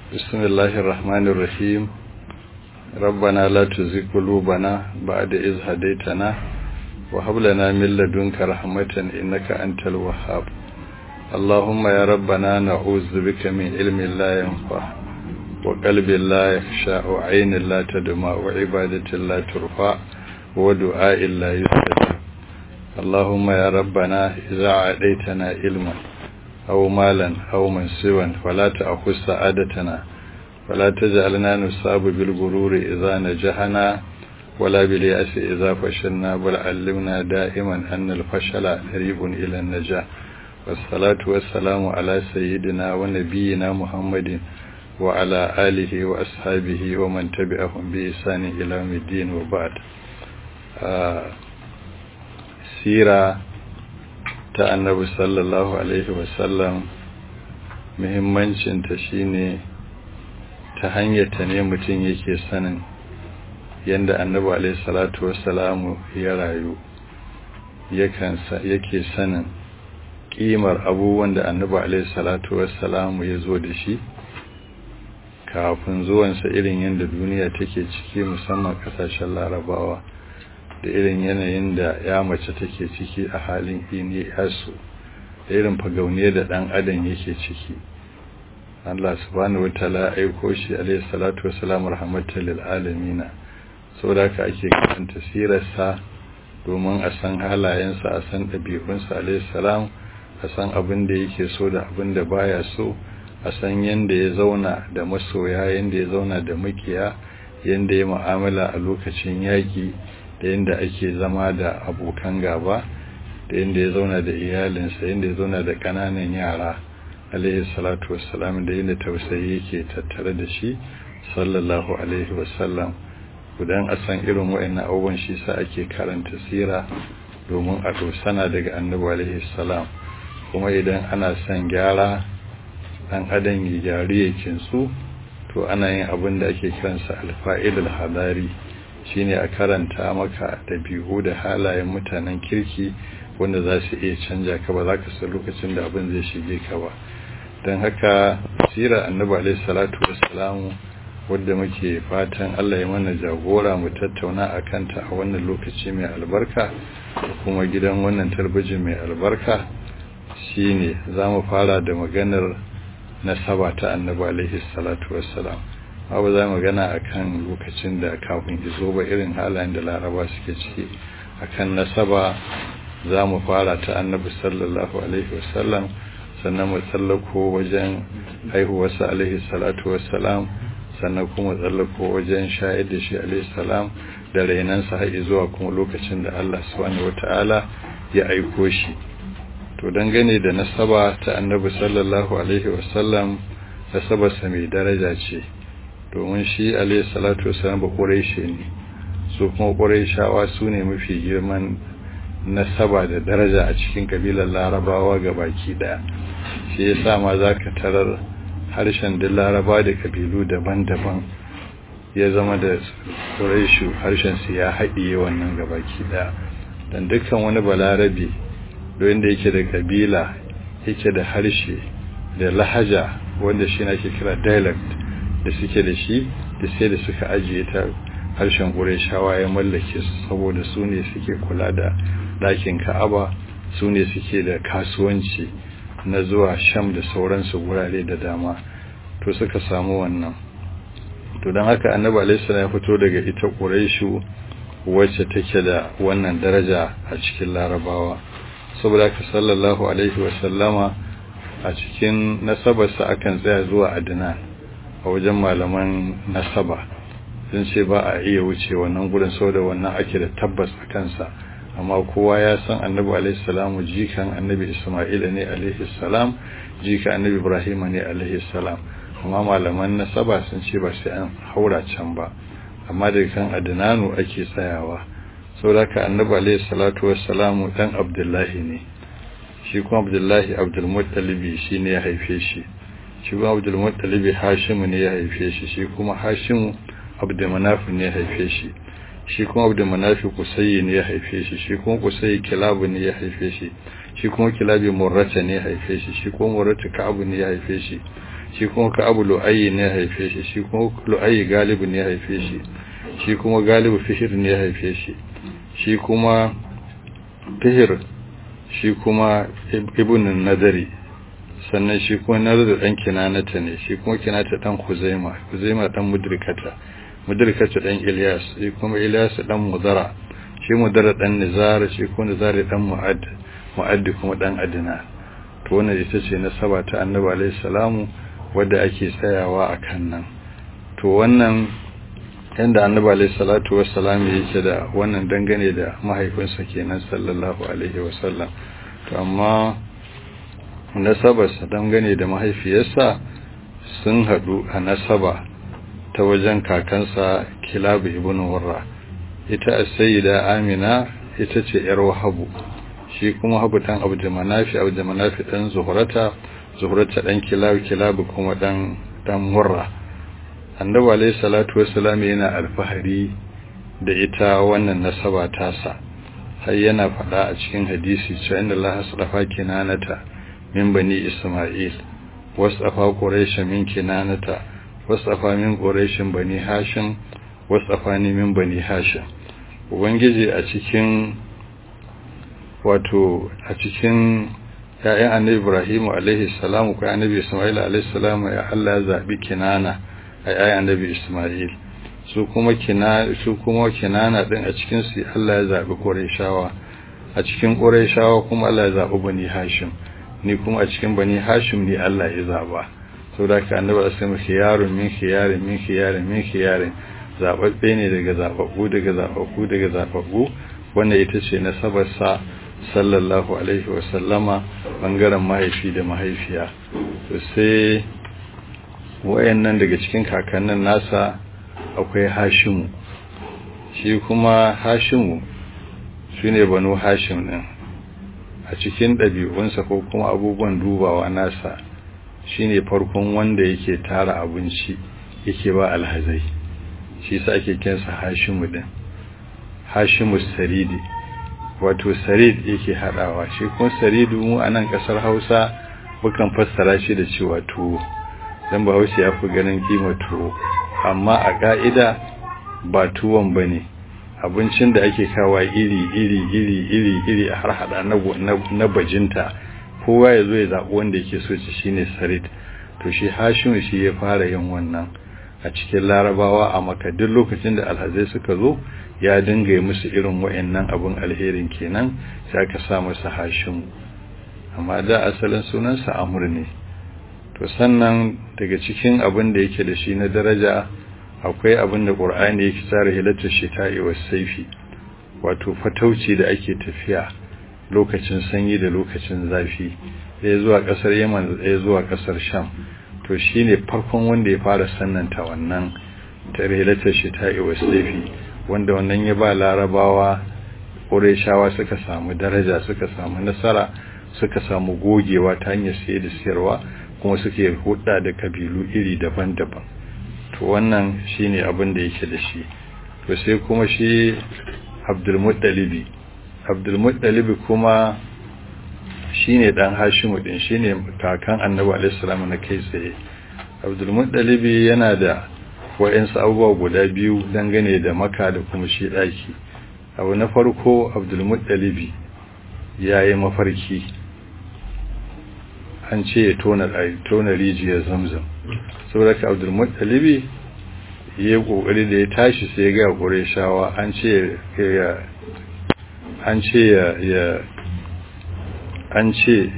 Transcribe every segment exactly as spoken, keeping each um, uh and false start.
بسم الله الرحمن الرحيم ربنا لا تزغ قلوبنا بعد إذ هديتنا وهب لنا من لدنك رحمة إنك أنت الوهاب اللهم يا ربنا نعوذ بك من علم لا ينفع وقلب لا يخشع وعين لا تدمع وعبادة لا ترفع ودعاء لا يستجاب اللهم يا ربنا إذا عاديتنا علما أو مالا أو منصبا فلا تأخذ سعادتنا ولا تجعلنا نصاب بالغرور إذا نجحنا ولا باليأس إذا فشلنا بل علمنا دائما أن الفشل قريب إلى النجاح والصلاة والسلام على سيدنا ونبينا محمد وعلى آله وأصحابه ومن تبعهم بإحسان إلى يوم الدين وبعد آه سيرة ta annabi sallallahu alaihi wasallam muhimmancinta shine ta hanyar ta ne mutum yake sanin yanda annabi alaihi salatu wassalamu ya rayu yakan yake sanin kimar abubuwan da annabi alaihi salatu wassalamu ya zo da shi kafin zuwansa irin yanda duniya take ciki musamman kasashen larabawa da irin yanayin da ya mace take ciki a halin ini yasu da irin fagauniya da dan adam yake ciki Allah subhanahu wataala aiko shi alayhi salatu wassalam rahmatan lil alamin saboda haka ake karanta sirarsa domin a san halayensa a san dabi'unsa alayhi salam a san abin da yake so da abin da baya so a san yanda ya zauna da masoya yanda ya zauna da makiya yanda ya mu'amala a lokacin yaki da yadda ake zama da abokan gaba da yadda ya zauna da iyalinsa yadda ya zauna da ƙananan yara alaihi salatu wassalam da yadda tausayi yake tattare da shi sallallahu alaihi wasallam gudan a san irin wa'annan abubuwan shi sa ake karanta sira domin a dosana daga annabi alaihi salam kuma idan ana son gyara dan adam ya gyaru ya kinsu to ana yin abin da ake kiransa alfa'il hadari shine a karanta maka dabi'u da halayen mutanen kirki wanda za su iya canja ka ba za ka san lokacin da abin zai shige ka ba don haka sirar annabi alaihi salatu wassalamu wanda muke fatan Allah ya mana jagora mu tattauna akan ta a wannan lokaci mai albarka kuma gidan wannan talbijin mai albarka shine zamu fara da maganar nasaba ta annabi alaihi salatu wassalam abu za magana akan lokacin da kafin izo ba irin halayen da laraba suke ciki akan nasaba za mu fara ta annabi sallallahu alaihi wasallam sannan mu tsallako wajen haihuwarsa alaihi salatu wassalam sannan kuma tsallako wajen shayar da shi alaihi salam da rainansa har zuwa kuma lokacin da Allah subhanahu wataala ya aiko shi to dangane da nasaba ta annabi sallallahu alaihi wasallam nasabarsa mai daraja ce domin shi alayhi salatu wasallam ba quraishi ne su kuma quraishawa su ne mafi girman nasaba da daraja a cikin kabilar larabawa gabaki daya shi yasa ma zaka tarar harshen da laraba da kabilu daban-daban ya zama da quraishu harshen su ya haɗiye wannan gabaki daya dan dukkan wani balarabi wanda yake da kabila yake da harshe da lahaja wanda shi ne ake kira dialect da suke da shi da sai da suka ajiye ta harshen Qurayshawa ya mallake su saboda su ne suke kula da ɗakin Ka'aba su ne suke da kasuwanci na zuwa Sham da sauransu gurare da dama to suka samu wannan to dan haka Annabi alaihi salam ya fito daga ita Qurayshu wacce take da wannan daraja a cikin Larabawa saboda haka sallallahu alaihi wasallama a cikin nasabarsa akan tsaya zuwa Adnan a wajen malaman nasaba sun ce ba a iya wuce wannan gurin saboda wannan ake da tabbas a kansa amma kowa ya san annabi alaihi salamu jikan annabi isma'ila ne alaihi salam jikan annabi ibrahim ne alaihi salam amma malaman nasaba sun ce ba sai an haura can ba amma daga kan adnanu ake tsayawa saboda ka annabi alaihi salatu wassalamu dan abdullahi ne shi kuma abdullahi abdul muttalib shine ya haife shi shi kuma Abdul Muttalib Hashim ne ya haife shi shi kuma Hashim Abdul Manaf ne ya haife shi shi kuma Abdul Manaf Qusay ne ya haife shi shi kuma Qusay Kilab ne ya haife shi shi kuma Kilab Murrata ne ya haife shi shi kuma Murrata Ka'ab ne ya haife shi shi kuma Ka'ab Lu'ayy ne ya haife shi shi kuma Lu'ayy Galib ne ya haife shi shi kuma Galib Fihr ne ya haife shi shi kuma Fihr shi kuma Ibn Nadari sannan shi kuma Nadar dan Kinanata ne shi kuma Kinanata dan Khuzaima Khuzaima dan Mudrikata Mudrikata dan Ilyas shi kuma Ilyas dan Mudara shi Mudara dan Nizar shi kuma Nizar dan Mu'add Mu'add kuma dan Adna to wannan ita ce nasaba ta Annabi alayhi salamu wanda ake tsayawa akan nan to wannan yanda Annabi alayhi salatu wassalam yake da wannan dangane da mahaifinsa kenan sallallahu alaihi wasallam to amma nasabarsa dangane da mahaifiyarsa sun hadu a nasaba ta wajen kakansa Kilab ibn Warra ita as-sayyida Amina ita ce yar Wahabu shi kuma Habu dan Abdul Manafi Abdul Manafi dan Zuhrata Zuhrata dan Kilab Kilab kuma dan dan Warra Annabi alayhi salatu wassalam yana alfahari da ita wannan nasaba tasa har yana faɗa a cikin hadisi cewa inna Allah astafa kinanata min bani Isma'il wasafa Quraysh min kinanata wasafa min Quraysh bani Hashim wasafani min bani Hashim ubangiji a cikin wato a cikin ya'yan Annabi Ibrahim alaihi salamu ko Annabi Isma'il alaihi salamu ya Allah ya zabi Kinana a ya'yan Annabi Isma'il su kuma kina su kuma Kinana din a cikin su Allah ya zabi Qurayshawa a cikin Qurayshawa kuma Allah ya zabi bani Hashim ni kuma a cikin bani Hashim ne Allah ya zaba saboda ka Annabi sallallahu alaihi khiyarun min khiyarin min khiyarin min khiyarin zababbe ne daga zababbu daga zababbu daga zababbu wannan ita ce nasabar sa sallallahu alaihi wa sallama bangaren mahaifi da mahaifiya to sai wayannan daga cikin kakannin nasa akwai Hashimu shi kuma Hashimu shine banu Hashim din a cikin dabi'unsa ko kuma abubuwan dubawa nasa shine farkon wanda yake tara abinci yake ba alhazai shi yasa ake kiransa Hashimu din Hashimu Saridi wato sarid yake hadawa shi kuma saridu mu a nan kasar Hausa bukan fassara shi da cewa tuwo dan Bahaushe ya fi ganin kima tuwo amma a ka'ida ba tuwon bane abincin da ake kawa iri iri iri iri iri a har hada na na bajinta kowa yazo ya zabo wanda yake so shi shine sarid to shi Hashim shi ya fara yin wannan a cikin Larabawa a Makka duk lokacin da alhazai suka zo ya dinga yi musu irin wayannan abun alherin kenan sai aka sa masa Hashim amma da asalin sunansa Amr ne to sannan daga cikin abin da yake da shi na daraja akwai abin da Qur'ani yake tsara hilatu shita'i was sayfi wato fatauci da ake tafiya lokacin sanyi da lokacin zafi sai zuwa kasar Yaman sai zuwa kasar Sham to shine farkon wanda ya fara sannanta wannan tarihilatar shita'i was sayfi wanda wannan ya ba Larabawa Qurayshawa suka samu daraja suka samu nasara suka samu gogewa ta hanyar sayar da siyarwa kuma suke hudda da kabilu iri daban-daban to wannan shine abin da yake da shi to sai kuma shi Abdul Muttalib Abdul Muttalib kuma shine dan Hashimu din shine kakan Annabi alaihi salamu na kai tsaye Abdul Muttalib yana da wa'ansu abubuwa guda biyu dangane da Makka da kuma shi daki abu na farko Abdul Muttalib yayi mafarki an ce ya tona tona rijiyar Zamzam saboda ka Abdul Muttalib yayi kokari da ya tashi sai ya ga Qurayshawa an ce ya an ce ya an ce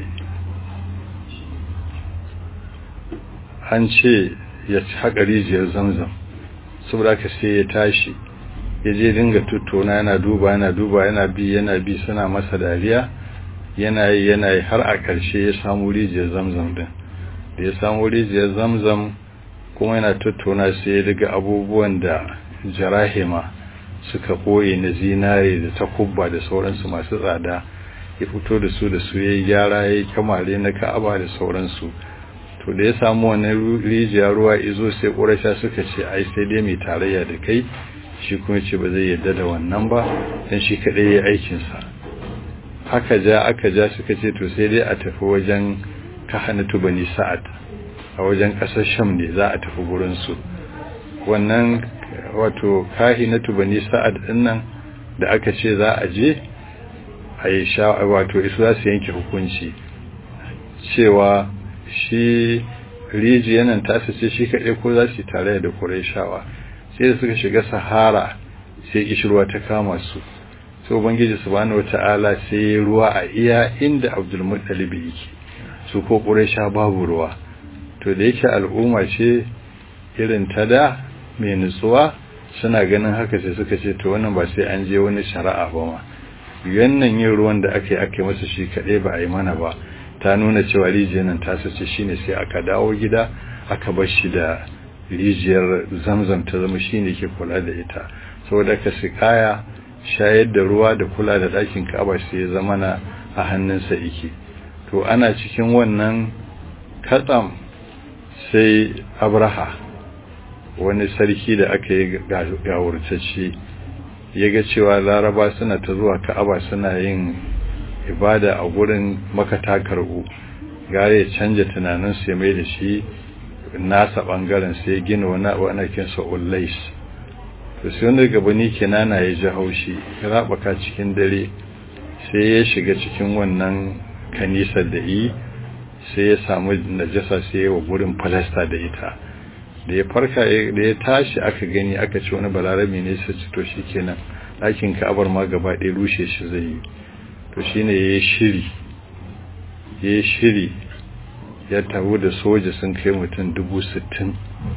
an ce ya haƙa rijiyar Zamzam saboda ka sai ya tashi ya je dinga tuttona yana duba yana duba yana bi yana bi suna masa dariya yana yi yana yi har a ƙarshe ya samu rijiyar Zamzam din da ya samu rijiyar Zamzam kuma yana tuttona sai ya daga abubuwan da jarahima suka koye na zinare da takubba da sauransu masu tsada ya fito da su da su yayi gyara yayi kamare na Ka'aba da sauransu to da ya samu wannan rijiya ruwa izo sai Quraysha suka ce ai sai dai mai tarayya da kai shi kuma ce ba zai yarda da wannan ba dan shi kadai yayi aikin sa haka ja aka ja suka ce to sai dai a tafi wajen kahanatu bani Sa'ad a wajen ƙasar Sham ne za a tafi gurin su wannan wato kahinatu bani sa'ad din nan da aka ce za a je a yi sha wato isu za su yanke hukunci cewa shi rijiyar nan ta ce shi kaɗai ko za su yi tare da Qurayshawa sai da suka shiga Sahara sai kishirwa ta kama su sai ubangiji subhanahu wata'ala sai ruwa a iya inda Abdul Muttalib yake su ko Quraysha babu ruwa to da yake al'umma ce irin ta da mai nutsuwa suna ganin haka sai suka ce to wannan ba sai an je wani shari'a ba ma yannan yin ruwan da aka yi aka yi masa shi kaɗai ba a yi mana ba ta nuna cewa rijiyar nan ta sace shine sai aka dawo gida aka bar shi da rijiyar Zamzam ta zama shine ke kula da ita saboda ka sikaya shayar da ruwa da kula da ɗakin Ka'aba sai ya zama na a hannunsa yake to ana cikin wannan katsam sai Abraha wani sarki da aka yi gawurtacce ya ga cewa Laraba suna ta zuwa Ka'aba suna yin ibada a gurin makata karbu gare ya canja tunanin sai mai da shi nasa bangaren sai gina wani abu ana kinsa Ullais to sai wanda gabani Kinana ya ji haushi ya rabaka cikin dare sai ya shiga cikin wannan kanisar da yi sai ya samu najasa sai ya wa gurin falasta da ita da ya farka da ya tashi aka gani aka ce wani balarabi ne sai to shikenan ɗakin Ka'abar ma gaba ɗaya rushe shi zai yi to shine yayi shiri yayi shiri ya tawo da soja sun kai mutum dubu sittin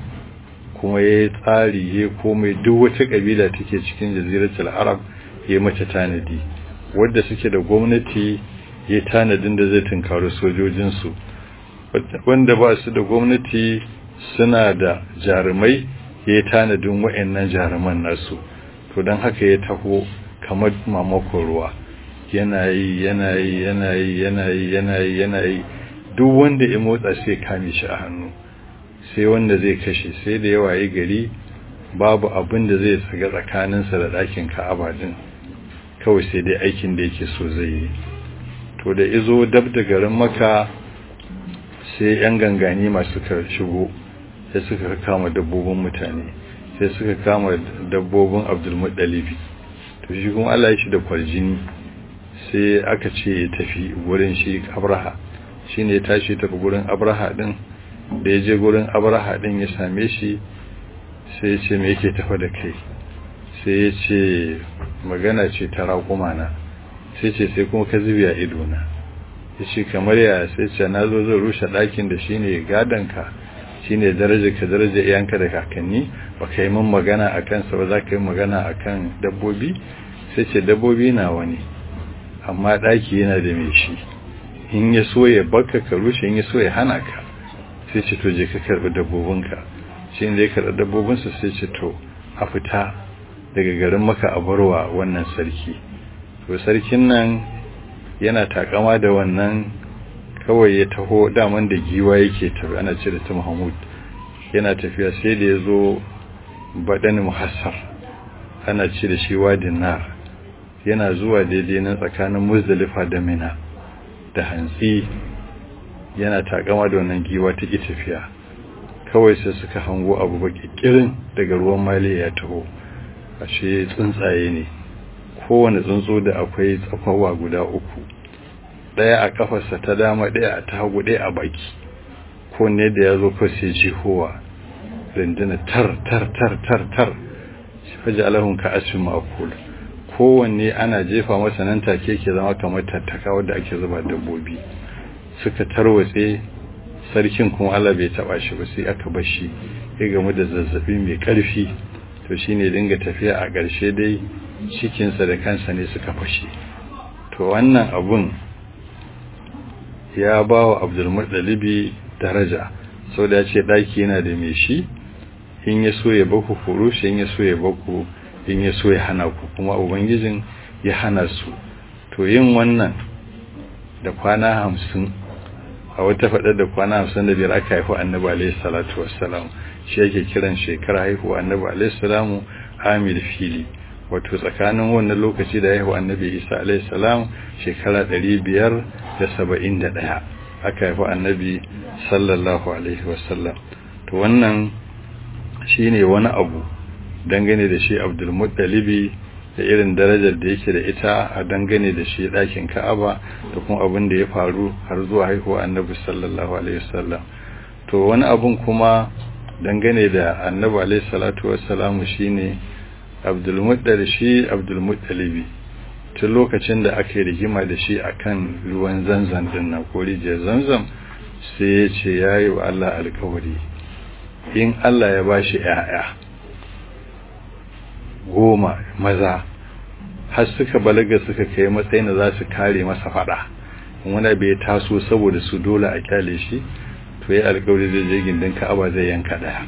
kuma yayi tsari yayi komai duk wata kabila take cikin jaziratul arab yayi mata tanadi wanda suke da gwamnati yayi tanadin da zai tunkari sojojin su wanda ba su da gwamnati suna da jarumai yayi tanadin wayannan jaruman nasu to dan haka ya taho kamar mamakon ruwa yana yi yana yi yana yi yana yi yana yi yana yi duk wanda ya motsa sai kame shi a hannu sai wanda zai kashe sai da yawa yi gari babu abin da zai saga tsakaninsa da ɗakin Ka'aba din kawai sai dai aikin da yake so zai yi to da izo dab da garin Makka sai yan gangani masu suka shigo sai suka kama dabbobin mutane sai suka kama dabbobin Abdul Muttalib to shi kuma Allah ya shi da kwarjini sai aka ce ya tafi gurin shi Abraha shine ya tashi tafi gurin Abraha din da ya je gurin Abraha din ya same shi sai ya ce me yake tafa da kai sai ya ce magana ce ta raƙuma na sai ce sai kuma ka zubi a ido na yace kamar ya sai ce na zo zan rushe ɗakin da shine gadanka shine daraja ka daraja iyanka da kakanni ba kai mun magana akan sa ba za ka yi magana akan dabbobi sai ce dabbobi na wani amma ɗaki yana da mai shi in ya so ya baka ka rushe in ya so ya hana ka sai ce to je ka karɓi dabbobinka shi ne ya karɓi dabbobinsa sai ce to a fita daga garin Makka a barwa wannan sarki to sarkin nan yana takama da wannan kawai ya taho daman da giwa yake tafi ana ce da ta Muhammad yana tafiya sai da ya zo baɗan muhassar ana ce da shi wadin nar yana zuwa daidai nan tsakanin Muzdalifa da Mina da hantsi yana takama da wannan giwa ta ki tafiya kawai sai suka hango abu baki kirin daga ruwan maliya ya taho ashe tsuntsaye ne kowane tsuntsu da akwai tsafawa guda uku daya a kafarsa ta dama daya a ta hagu daya a baki ko ne da yazo ko sai jihowa rinduna tar tar tar tar tar fajalahum ka asfin ma'kul kowanne ana jefa masa nan take ke zama kamar tattaka wanda ake zuba dabbobi suka tarwatse sarkin kuma Allah bai taba shi ba sai aka bar shi ya gamu da zazzabi mai karfi to shine dinga tafiya a ƙarshe dai cikin sa da kansa ne suka fashe to wannan abun ya bawa Abdul Muttalib daraja saboda ya ce daki yana da mai shi in ya so ya baku furushi in ya so ya baku in ya so ya hana ku kuma ubangijin ya hana su to yin wannan da kwana hamsin a wata faɗar da kwana hamsin da biyar aka haifu annabi alaihi salatu wassalam shi yake kiran shekara haihuwa annabi alaihi salamu amil fili wato tsakanin wannan lokaci da haihuwa annabi isa alaihi salam shekara ɗari biyar da saba'in da ɗaya aka haifi annabi sallallahu alaihi wasallam. to wannan shine wani abu dangane da shi Abdul Muttalibi da irin darajar da yake da ita a dangane da shi ɗakin Ka'aba da kuma abin da ya faru har zuwa haihuwa annabi sallallahu alaihi wasallam. to wani abun kuma dangane da annabi alaihi salatu wassalam shine Abdul Muttalib shi Abdul Muttalibi tun lokacin da aka yi rigima da shi akan ruwan Zanzan din na ko rijiyar Zanzam sai ya ce yayi wa Allah alƙawari in Allah ya bashi ƴaƴa goma maza har suka balaga suka kai matsayin da za su kare masa fada wanda bai taso saboda su dole a kyale shi to yayi alƙawari zai je gindin Ka'aba zai yanka daya.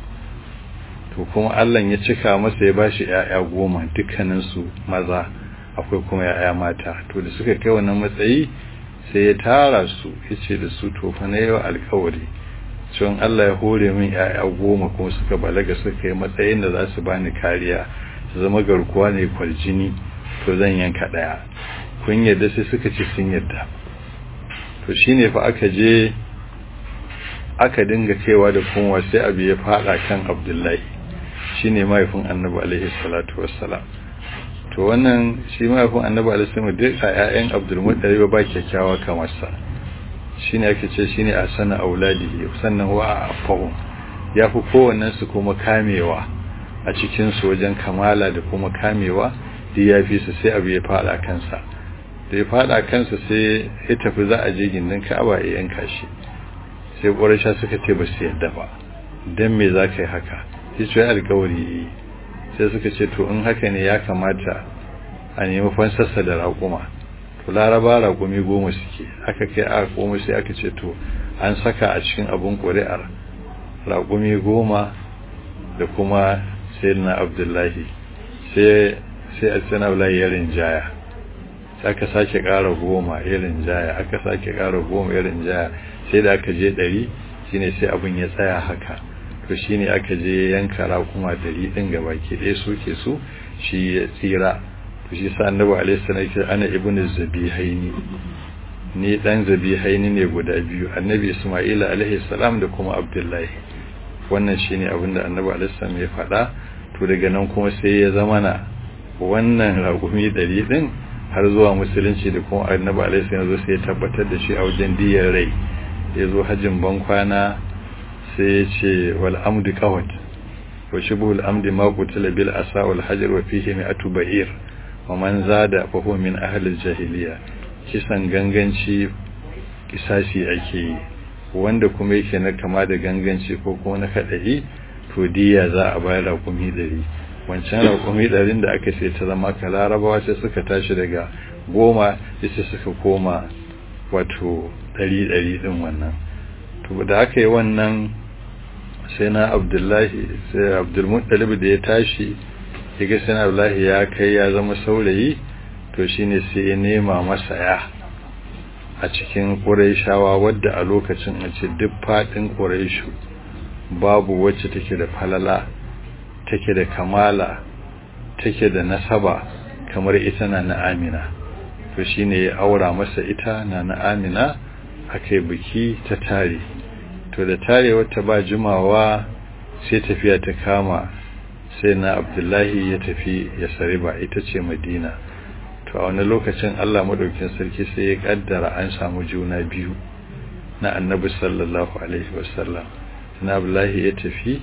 to kuma Allah ya cika masa ya bashi ƴaƴa goma dukkanin su maza akwai kuma ƴaƴa mata. to da suka kai wannan matsayi sai ya tara su yace da su to fa nayi alƙawari cewa Allah ya hore min ƴaƴa goma kuma suka balaga suka kai matsayin da za su bani kariya su zama garkuwa ne kwaljini to zan yanka daya. kun yadda sai suka ci sun yadda. to shine fa aka je aka dinga kaiwa da kuma sai abu ya fada kan Abdullahi shine mahaifin Annabi alaihi salatu wassalam. to wannan shi mahaifin Annabi alaihi salatu duk ƴaƴan Abdul Muttalib ba kyakkyawa kamar sa shine ake ce shine asana auladihi sannan wa afahu yafi kowannen su kuma kamewa a cikin su wajen kamala da kuma kamewa da yafi su sai abu ya fada kansa da ya fada kansa sai ya tafi za a je gindin Ka'aba ya yanka shi. sai Quraysha suka ce ba su yadda ba dan me zaka yi haka sai ce alƙawari sai suka ce to in haka ne ya kamata a nemi fansarsa da raƙuma. to Laraba raƙumi goma suke aka kai a goma sai aka ce to an saka a cikin abun ƙuri'ar raƙumi goma da kuma sayyidina Abdullahi sai sai sayyidina Abdullahi ya rinjaya sai aka sake ƙara goma ya rinjaya aka sake ƙara goma ya rinjaya sai da aka je ɗari shine sai abun ya tsaya haka. to shine aka je yanka raƙuma ɗari din gabaki ɗaya soke su shi ya tsira. to shi sa Annabi alaihi salam yake ana ibnu zabihaini ni dan zabihaini ne guda biyu Annabi Isma'ila alaihi salam da kuma Abdullahi. wannan shine abinda Annabi alaihi salam ya faɗa. to daga nan kuma sai ya zama na wannan raƙumi ɗari din har zuwa musulunci da kuma Annabi alaihi salam zo sai ya tabbatar da shi a wajen diyar rai. ya zo hajjin bankwana sai ya ce wal amdu qawat wa shubul amdi ma qutila bil asa wal hajar wa fihi mi'atu ba'ir wa man zada fa huwa min ahli al-jahiliya. kisan ganganci kisasi ake yi wanda kuma yake na kama da ganganci ko kuma na kadai to diya za a bayar raƙumi ɗari. wancan raƙumi ɗarin da aka sai ta zama ka Larabawa sai suka tashi daga goma sai suka koma wato ɗari ɗari ɗin wannan. to da aka yi wannan sai na Abdullahi sai Abdul Muttalib da ya tashi yaga sai na Abdullahi ya kai ya zama saurayi to shine sai ya nema masa ya a cikin Qurayshawa wadda a lokacin a ce duk fadin Qurayshu babu wacce take da falala take da kamala take da nasaba kamar ita na na Amina. to shine ya aura masa ita na na Amina akai biki ta tare. to da tarewar ta ba jimawa sai tafiya ta kama sai na Abdullahi ya tafi ya sariba ita ce Madina. to a wani lokacin Allah madaukakin sarki sai ya kaddara an samu juna biyu na Annabi sallallahu alaihi wasallam. na Abdullahi ya tafi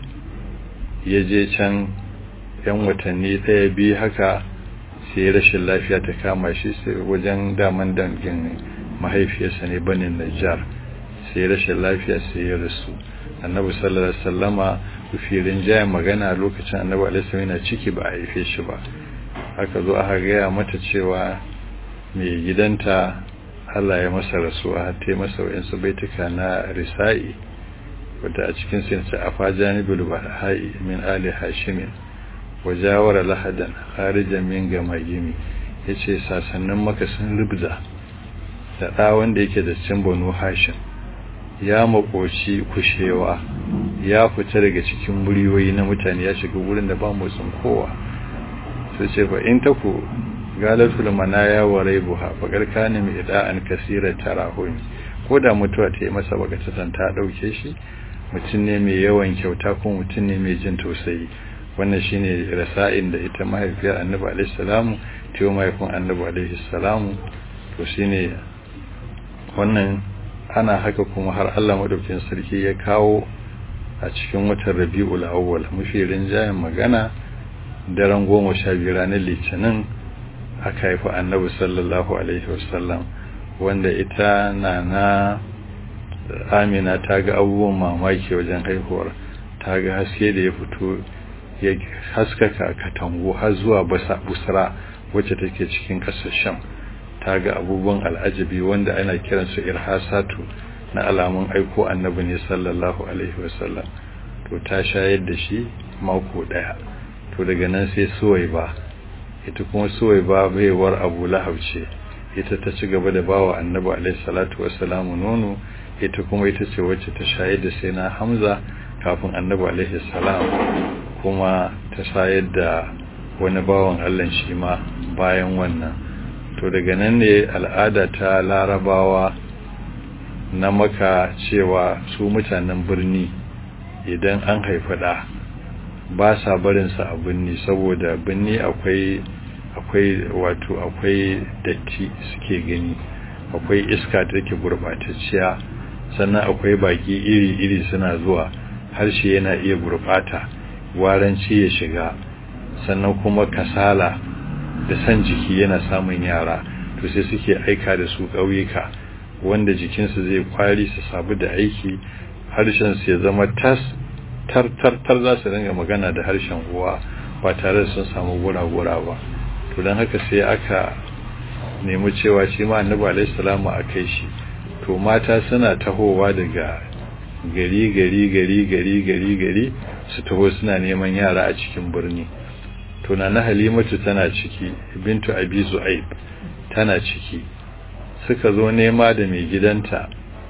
ya je can yan watanni ɗaya biyu haka sai rashin lafiya ta kama shi sai wajen daman dangin mahaifiyarsa ne Banin Najjar. sai rashin lafiya sai ya rasu. Annabi sallallahu alaihi wasallama firin jaya magana lokacin Annabi alaihi wasallam yana ciki ba a haife shi ba. aka zo aka gaya mata cewa mai gidanta Allah ya masa rasuwa har ta masa wayansu baituka na risa'i wadda a cikin sai ta afa janibul bahai min ali hashim wajawara lahadan kharijan min gamagimi yace sasannin maka sun rubza da da wanda yake da cin banu hashim ya makoci kushewa ya fita daga cikin muriyoyi na mutane ya shiga wurin da ba motsin kowa sai ce fa in taku galatul manaya wa raibuha fa karkani mi ida'an kaseera tarahun ko da mutuwa ta yi masa bagatatan ta ɗauke shi, mutum ne mai yawan kyauta kuma mutum ne mai jin tausayi. Wannan shine rasa'in da ita mahaifiyar annabi alaihi salamu ta yi mahaifin annabi alaihi salamu. To shine wannan ana haka kuma har Allah madaukakin sarki ya kawo a cikin watan Rabiul Awwal mafi rinjayen magana daren goma sha biyu ranar Litinin aka haifi annabi sallallahu alaihi wasallam, wanda ita nana Amina ta ga abubuwan mamaki wajen haihuwar. Ta ga haske da ya fito ya haskaka katangu har zuwa Busra wacce take cikin ƙasar Sham. Ta ga abubuwan al'ajabi wanda ana kiransu irhasatu na alamun aiko annabi ne sallallahu alaihi wasallam. To ta shayar da shi mako daya. To daga nan sai Suwaiba, ita kuma Suwaiba baiwar Abu Lahab ce, ita ta ci gaba da bawa annabi alaihi salatu wassalamu nono. Ita kuma ita ce wacce ta shayar da sai na Hamza kafin annabi alaihi salam, kuma ta shayar da wani bawan Allah shi ma bayan wannan. To daga nan ne al'ada ta Larabawa na Makka cewa su mutanen birni idan an haifa da ba sa barin sa a birni, saboda birni akwai akwai wato akwai datti suke gani, akwai iska da take gurbatacciya, sannan akwai baki iri-iri suna zuwa, harshe yana iya gurbata, waranci ya shiga, sannan kuma kasala da san jiki yana samun yara. To sai suke aika da su ƙauyuka wanda jikinsu zai kwari su sabu da aiki, harshen su ya zama tas tar tar tar za su dinga magana da harshen uwa ba tare da sun samu gura-gura ba. To don haka sai aka nemi cewa shi ma annabi alaihi salamu a kai shi. To mata suna tahowa daga gari gari gari gari gari gari su taho suna neman yara a cikin birni. To na Halimatu tana ciki, bintu Abi Zu'aib tana ciki. Suka zo nema da mai gidanta,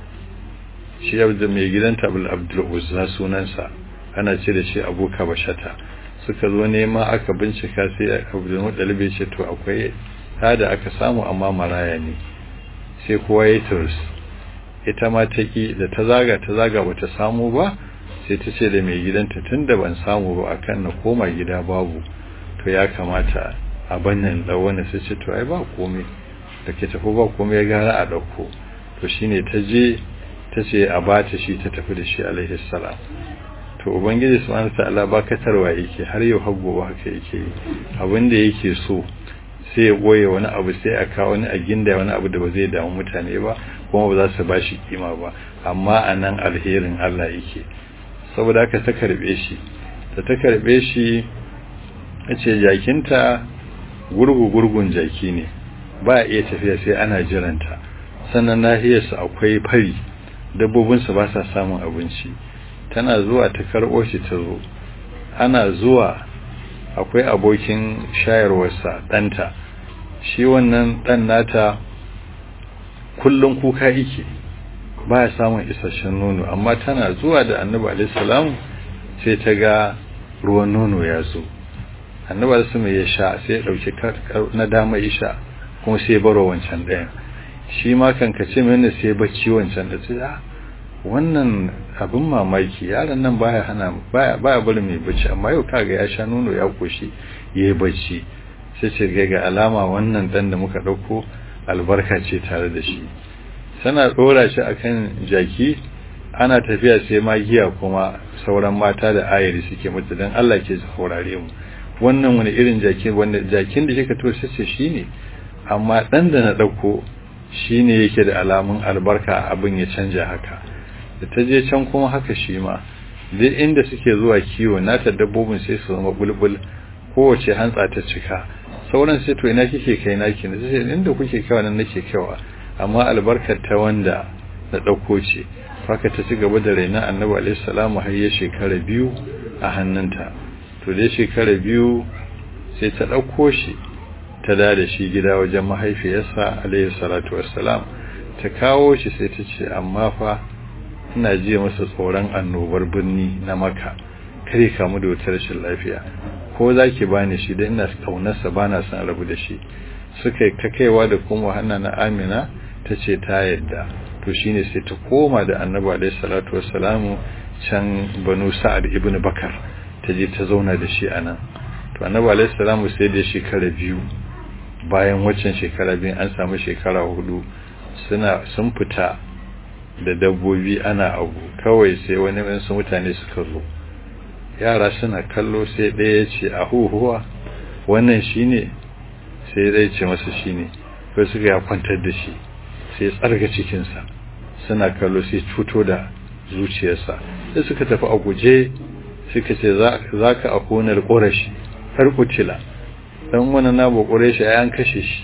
shi da mai gidanta Abdul Uzza sunansa, ana ce da shi Abu Kabashata. Suka zo nema aka bincika sai Abdul Muttalib ya ce to akwai da aka samu amma maraya ne. Sai kowa ya turs. Ita ma take da ta zaga ta zaga bata samu ba, sai ta ce da mai gidanta tunda ban samu ba akan na koma gida babu, to ya kamata a bannan da wani. Sai ce to ai ba komai, da ke tafi ba komai ya gara a dauko. To shine ta je ta ce a bata shi ta tafi da shi alaihi salam. To ubangiji subhanahu ta'ala ba katarwa yake har yau har gobe haka yake, abin da yake so sai ya goye wani abu, sai a kawo wani a ginda wani abu da ba zai damu mutane ba kuma ba za su bashi kima ba, amma anan alherin Allah yake. Saboda haka ta karbe shi ta ta karbe shi ce jakinta gurgu gurgun jaki ne, ba iya tafiya sai ana jiranta, sannan nahiyarsa akwai fari, dabbobinsa ba sa samun abinci. Tana zuwa ta karɓo shi ta zo, ana zuwa akwai abokin shayarwarsa ɗanta, shi wannan ɗan nata kullum kuka yake ba ya samun isasshen nono, amma tana zuwa da annabi alaihi salam sai ta ga ruwan nono ya zo. Annabi alaihi salam ya sha, sai ya ɗauki na dama ya sha, kuma sai ya baro wancan ɗayan. Shi ma kankace mene sai bacci wancan da sai wannan abin mamaki, yaron nan baya hana baya baya bari mai bacci, amma yau kaga ya sha nono ya koshi yayi bacci. Sai ce ga alama wannan dan da muka dauko albarka ce tare da shi. Sana dora shi akan jaki, ana tafiya sai magiya kuma sauran mata da ayari suke mutu dan Allah ke saurare mu. Wannan wani irin jaki, wanda jakin da kika to sai shine, amma dan da na dauko shine yake da alamun albarka, abin ya canja haka. Da ta je can kuma haka shi ma duk inda suke zuwa kiwo nata dabbobin sai su zama bulbul, kowace hantsa ta cika. Sauran sai to ina kike kai naki ne, sai inda kuke kawa nan nake kawa, amma albarkar ta wanda na dauko ce. Haka ta ci gaba da raina annabi alaihi salamu har ya shekara biyu a hannunta. To dai shekara biyu sai ta dauko shi ta da da shi gida wajen mahaifiyarsa alaihi salatu wassalam. Ta kawo shi sai ta ce amma fa ina ji masa tsoron annobar birni na Makka, kare kamu da wutar rashin lafiya, ko zaki bani shi da ina kaunarsa bana son rabu da shi. Suka yi kakaiwa da kuma hanna na Amina tace ta yadda. to shine sai ta koma da annabi alaihi salatu wassalamu can banu sa'ad ibn bakar ta je ta zauna da shi anan to annabi alaihi salamu sai da shekara biyu bayan waccan shekara biyu an samu shekara hudu suna sun fita da dabbobi ana abu kawai sai wani wasu mutane suka zo yara suna kallo sai ɗaya ya ce a huhuwa wannan shine sai ɗaya ce masa shine ko suka ya kwantar da shi sai tsarga cikinsa suna kallo sai cuto da zuciyarsa sai suka tafi a guje suka ce za ka akunar ƙorashi har kutila don wani na ba ƙorashi a yan kashe shi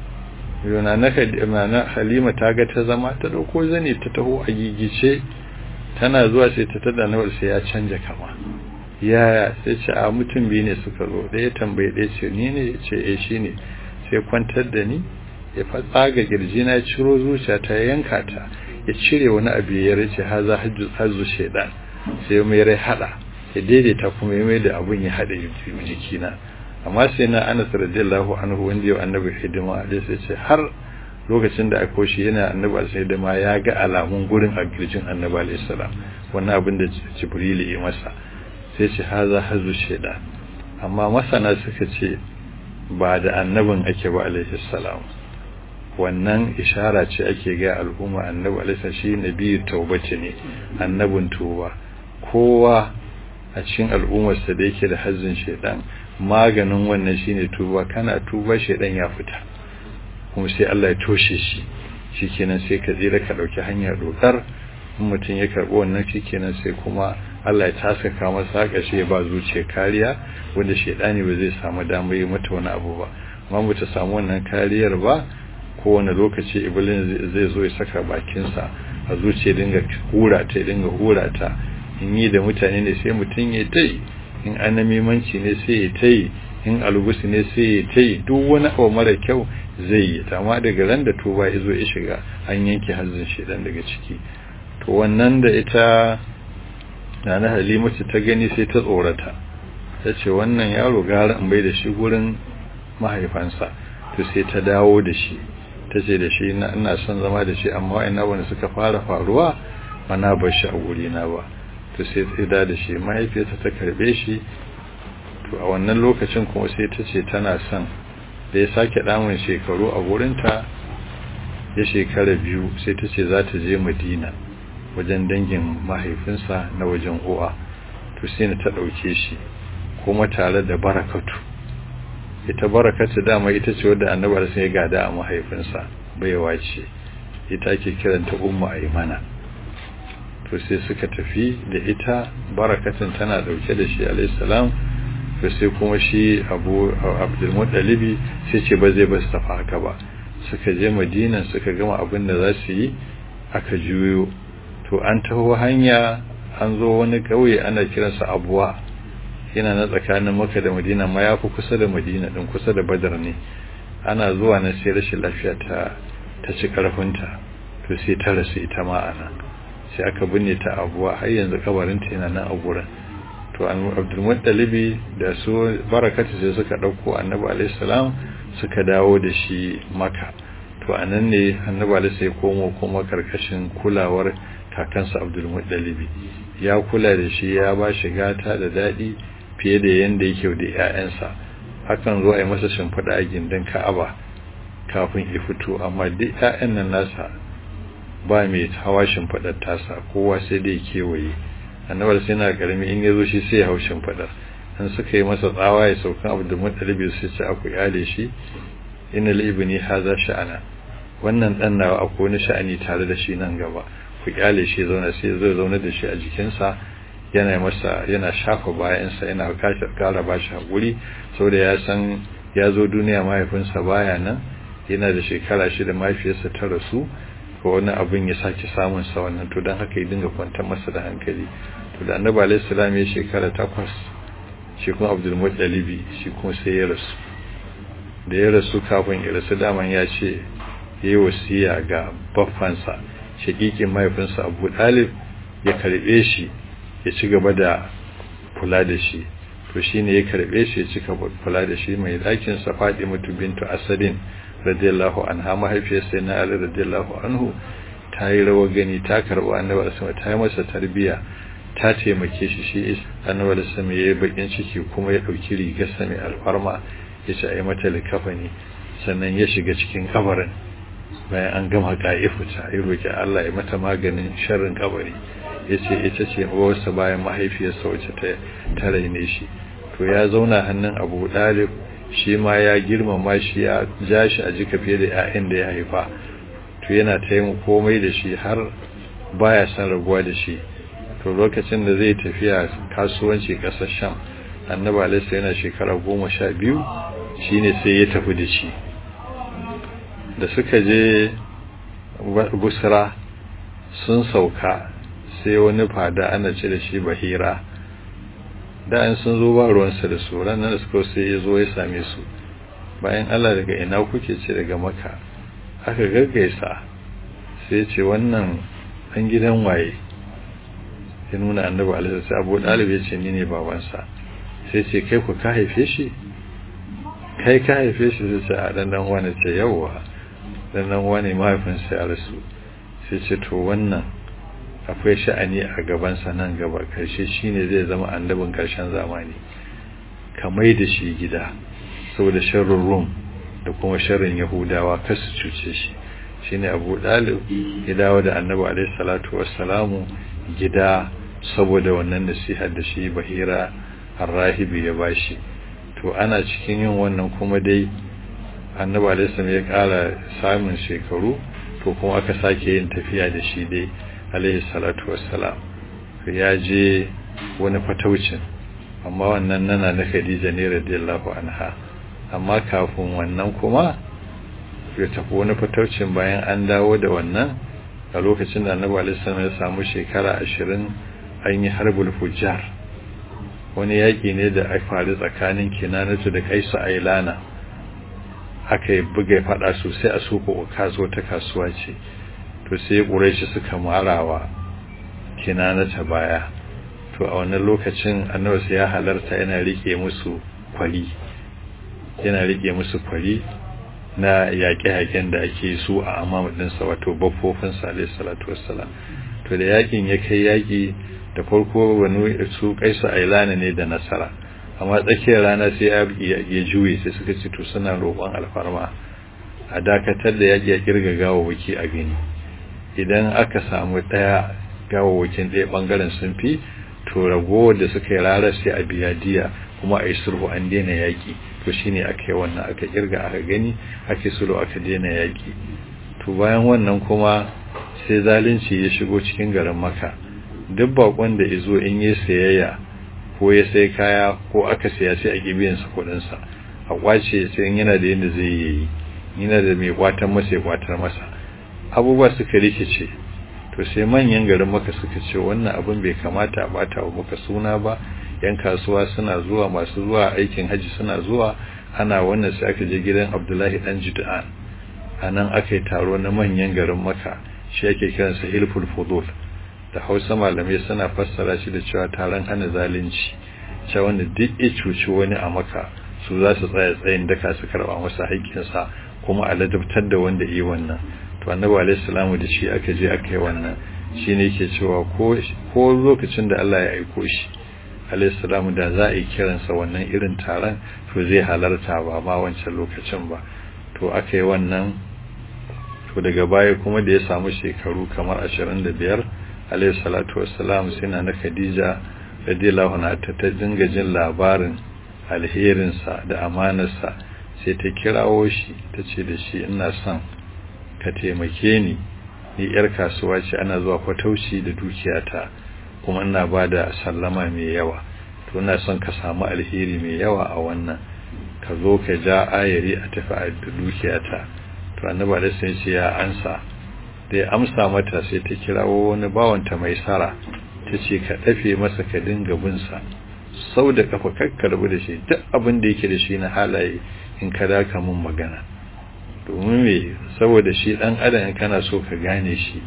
yana na halima ta ga ta zama ta ɗauko zane ta taho a gigice tana zuwa sai ta tada nawar sai ya canja kama yaya sai ce a mutum biyu ne suka zo ɗaya tambaye ɗaya ce ni ne ce eh shi ne sai kwantar da ni ya fatsaga girjina ya ciro zuciya ta yanka ta ya cire wani abu ya race haza hazu shaidan sai mai rai hada ya daidaita kuma ya mai da abun ya hada jikina amma sai na Anas radiyallahu anhu wanda ya annabi hidima dai sai ce har lokacin da aka koshi yana annabi sai da ma ya ga alamun gurin a girjin annabi alayhi salam wannan abin da Jibril ya masa sai ce haza hazu shaidan amma masana suka ce ba da annabin ake ba alayhi salam wannan ishara ce ake ga al'umma annabi alaihi shi nabi taubace ne annabin tuba kowa a cikin al'ummarsa da yake da hazzin shedan maganin wannan shine tuba kana tuba shedan ya fita kuma sai Allah ya toshe shi shikenan sai ka tsira ka dauki hanya dokar in mutun ya karbo wannan shikenan sai kuma Allah ya tasaka masa kashi ya ba zuciya kariya wanda shedani ba zai samu damar yi mata wani abu ba amma mutum samu wannan kariyar ba kowane lokaci iblis zai zo ya saka bakinsa a zuciya dinga hura ta dinga hura ta in yi da mutane ne sai mutum ya tai in anamimanci ne sai ya tai in algusi ne sai ya tai duk wani abu mara kyau zai yi amma daga ran da tuba ya zo ya shiga an yanke hazzin shedan daga ciki to wannan da ita nana Halimatu ta gani sai ta tsorata ta ce wannan yaro gara in bai da shi gurin mahaifansa to sai ta dawo da shi ta ce da shi ina son zama da shi amma wa'ina wanda suka fara faruwa ba na bar shi a gurina ba to sai tsida da shi mahaifiyarsa ta karbe shi to a wannan lokacin kuma sai ta ce tana son da ya sake damun shekaru a gurinta ya shekara biyu sai ta ce za ta je Madina wajen dangin mahaifinsa na wajen uwa to sai na ta ɗauke shi kuma tare da Barakatu ita Barakatu dama ita ce wadda annabi sai ya gada a mahaifinsa baiwa ce ita ake kiranta ummu aymana to sai suka tafi da ita Barakatun tana dauke da shi alayhi salam to sai kuma shi Abu Abdul Muttalib sai ce ba zai ba su tafi haka ba suka je Madina suka gama abin da za su yi aka juyo to an taho hanya an zo wani kauye ana kiransa Abuwa yana na tsakanin Makka da Madina ma yafi kusa da Madina din kusa da Badar ne ana zuwa na sai rashin lafiya ta ta ci karfinta to sai ta rasu ita ma ana sai aka binne ta Abuwa har yanzu kabarin ta yana nan a gurin to Abdul Muttalib da su Barakatu sai suka dauko Annabi alaihi salam suka dawo da shi Makka to anan ne Annabi alaihi sai komo kuma karkashin kulawar kakansa Abdul Muttalib ya kula da shi ya ba shi gata da dadi fiye da yanda yake da ƴaƴansa hakan zo ai masa shimfida a gindin Ka'aba kafin ya fito amma duk ƴaƴan nan nasa ba mai hawa shimfidar tasa kowa sai da yake waye annabi sai na karami in yazo shi sai ya hau shimfidar an suka yi masa tsawa ya sauka Abdul Muttalib sai ce aku yale shi innal ibni hadha sha'ana wannan dan nawa akwai wani sha'ani tare da shi nan gaba ku kyale shi zauna sai zai zauna da shi a jikinsa yana masa yana shafa bayansa yana kashe kara bashi hakuri saboda ya san ya zo duniya mahaifinsa baya nan yana da shekara shida mahaifiyarsa ta rasu ko wani abin ya sake samun sa wannan to dan haka ya dinga kwantar masa da hankali to da Annabi alaihi salam ya shekara takwas shi kuma Abdul Muttalib shi kuma sai ya rasu da ya rasu kafin ya rasu daman ya ce yayi wasiya ga baffansa shakikin mahaifinsa Abu Talib ya karbe shi ya ci gaba da kula da shi to shine ya karbe shi ya ci gaba kula da shi mai dakin sa Fatimatu bintu Asadin radiyallahu anha mahaifiyarsa na Ali radiyallahu anhu ta yi rawa gani ta karɓi annabi alaihi ta yi masa tarbiya ta taimake shi shi annabi alaihi ya yi bakin ciki kuma ya ɗauki rigarsa mai alfarma ya ce a yi mata likafani sannan ya shiga cikin kabarin bayan an gama ƙa'ifu ta yi roƙi Allah ya mata maganin sharrin kabari ya ce ita ce uwarsa bayan mahaifiyarsa wacce ta raine shi to ya zauna hannun Abu Dalib shi ma ya girmama shi ya ja shi a jika fiye da 'ya'yan da ya haifa to yana taimako komai da shi har baya son rabuwa da shi to lokacin da zai tafiya kasuwanci ƙasar Sham annabi alaihi yana shekara goma sha biyu shine sai ya tafi da shi da suka je Busra sun sauka sai wani fada ana ce da shi Bahira da an sun zo ba ruwansa da su ranar da suka sai ya zo ya same su bayan Allah daga ina kuke ce daga Makka aka gaggaisa sai ce wannan an gidan waye ya nuna annabi alaihi sai Abu Dalib ya ce ni ne babansa sai ce kai ku ka haife shi kai ka haife shi sai ce a dan dan wani ce yawa dan dan wani mahaifinsa ya rasu sai ce to wannan akwai sha'ani a gabansa nan gaba karshe shine zai zama annabin karshen zamani kamai da shi gida saboda sharrin Rum da kuma sharrin Yahudawa kasu cuce shi shine Abu Dalib ya dawo da annabi alaihi salatu wassalamu gida saboda wannan nasihar da shi Bahira Ar-Rahibi ya bashi to ana cikin yin wannan kuma dai annabi alaihi salam ya kara samun shekaru to kuma aka sake yin tafiya da shi dai alaihi salatu wassalam ya je wani fataucin amma wannan nana na Khadija ne radiyallahu anha amma kafin wannan kuma ya tafi wani fataucin bayan an dawo da wannan a lokacin da annabi alaihi salam ya samu shekara ashirin an yi harbul fujjar wani yaki ne da aka faru tsakanin Kinanatu da Qaisu Ailana aka yi buga fada sosai a suko kazo ta kasuwa ce to sai Quraishi suka marawa Kinanata baya to a wannan lokacin annabi sai ya halarta yana rike musu kwali yana rike musu kwali na yaƙe-yaƙen da ake su a amamadin sa wato baffofin sa alayhi salatu wassalam to da yakin ya kai yaki da farko wani su Qaisu Ailana ne da nasara amma tsakiyar rana sai ya juye sai suka ce to suna roƙon alfarma a dakatar da yaki ya kirga gawawaki a gani idan aka samu daya gawawakin ɗaya bangaren sun fi to ragowar da suka yi rarar sai a biya diya kuma a yi sulhu an daina yaki to shine aka yi wannan aka kirga aka gani ake sulhu aka daina yaki to bayan wannan kuma sai zalunci ya shigo cikin garin Makka duk bakon da izo in yi sayayya ko ya sai kaya ko aka saya sai a gibiyan sa kudin sa a kwace sai yana da yanda zai yi yana da mai kwatan masa ya kwatar masa abubuwa suka rikice to sai manyan garin Makka suka ce wannan abin bai kamata a bata wa Makka suna ba yan kasuwa suna zuwa masu zuwa aikin haji suna zuwa ana wannan sai aka je gidan Abdullahi dan Jud'an anan aka yi taro na manyan garin Makka shi yake kiransa Hilful Fudul da Hausa malamai suna fassara shi da cewa taron hana zalunci cewa wanda duk ya cuci wani a Makka su za su tsaya tsayin daka su karba masa haƙƙinsa kuma a ladabtar da wanda yi wannan to annabi alaihi salamu da shi aka je aka yi wannan shine yake cewa ko ko lokacin da Allah ya aiko shi alaihi salamu da za a yi kiransa wannan irin taron to zai halarta ba ma wancan lokacin ba to aka yi wannan to daga baya kuma da ya samu shekaru kamar ashirin da biyar alaihi salatu wassalam sai na Khadija radiyallahu anha ta dinga jin labarin alherinsa da amanarsa sai ta kirawo shi ta ce da shi ina son ka taimake ni ni yar kasuwa ce ana zuwa fatauci da dukiyata kuma ina bada sallama mai yawa to ina son ka samu alheri mai yawa a wannan ka zo ka ja ayari a tafi a dukiyata to annabi da sai ce ya ansa da ya amsa mata sai ta kirawo wani bawanta mai sara ta ce ka dafe masa ka dinga binsa sau da kafa kakkarbu da shi duk abin da yake da shi na halaye in ka daka mun magana domin me saboda shi dan adam in kana so ka gane shi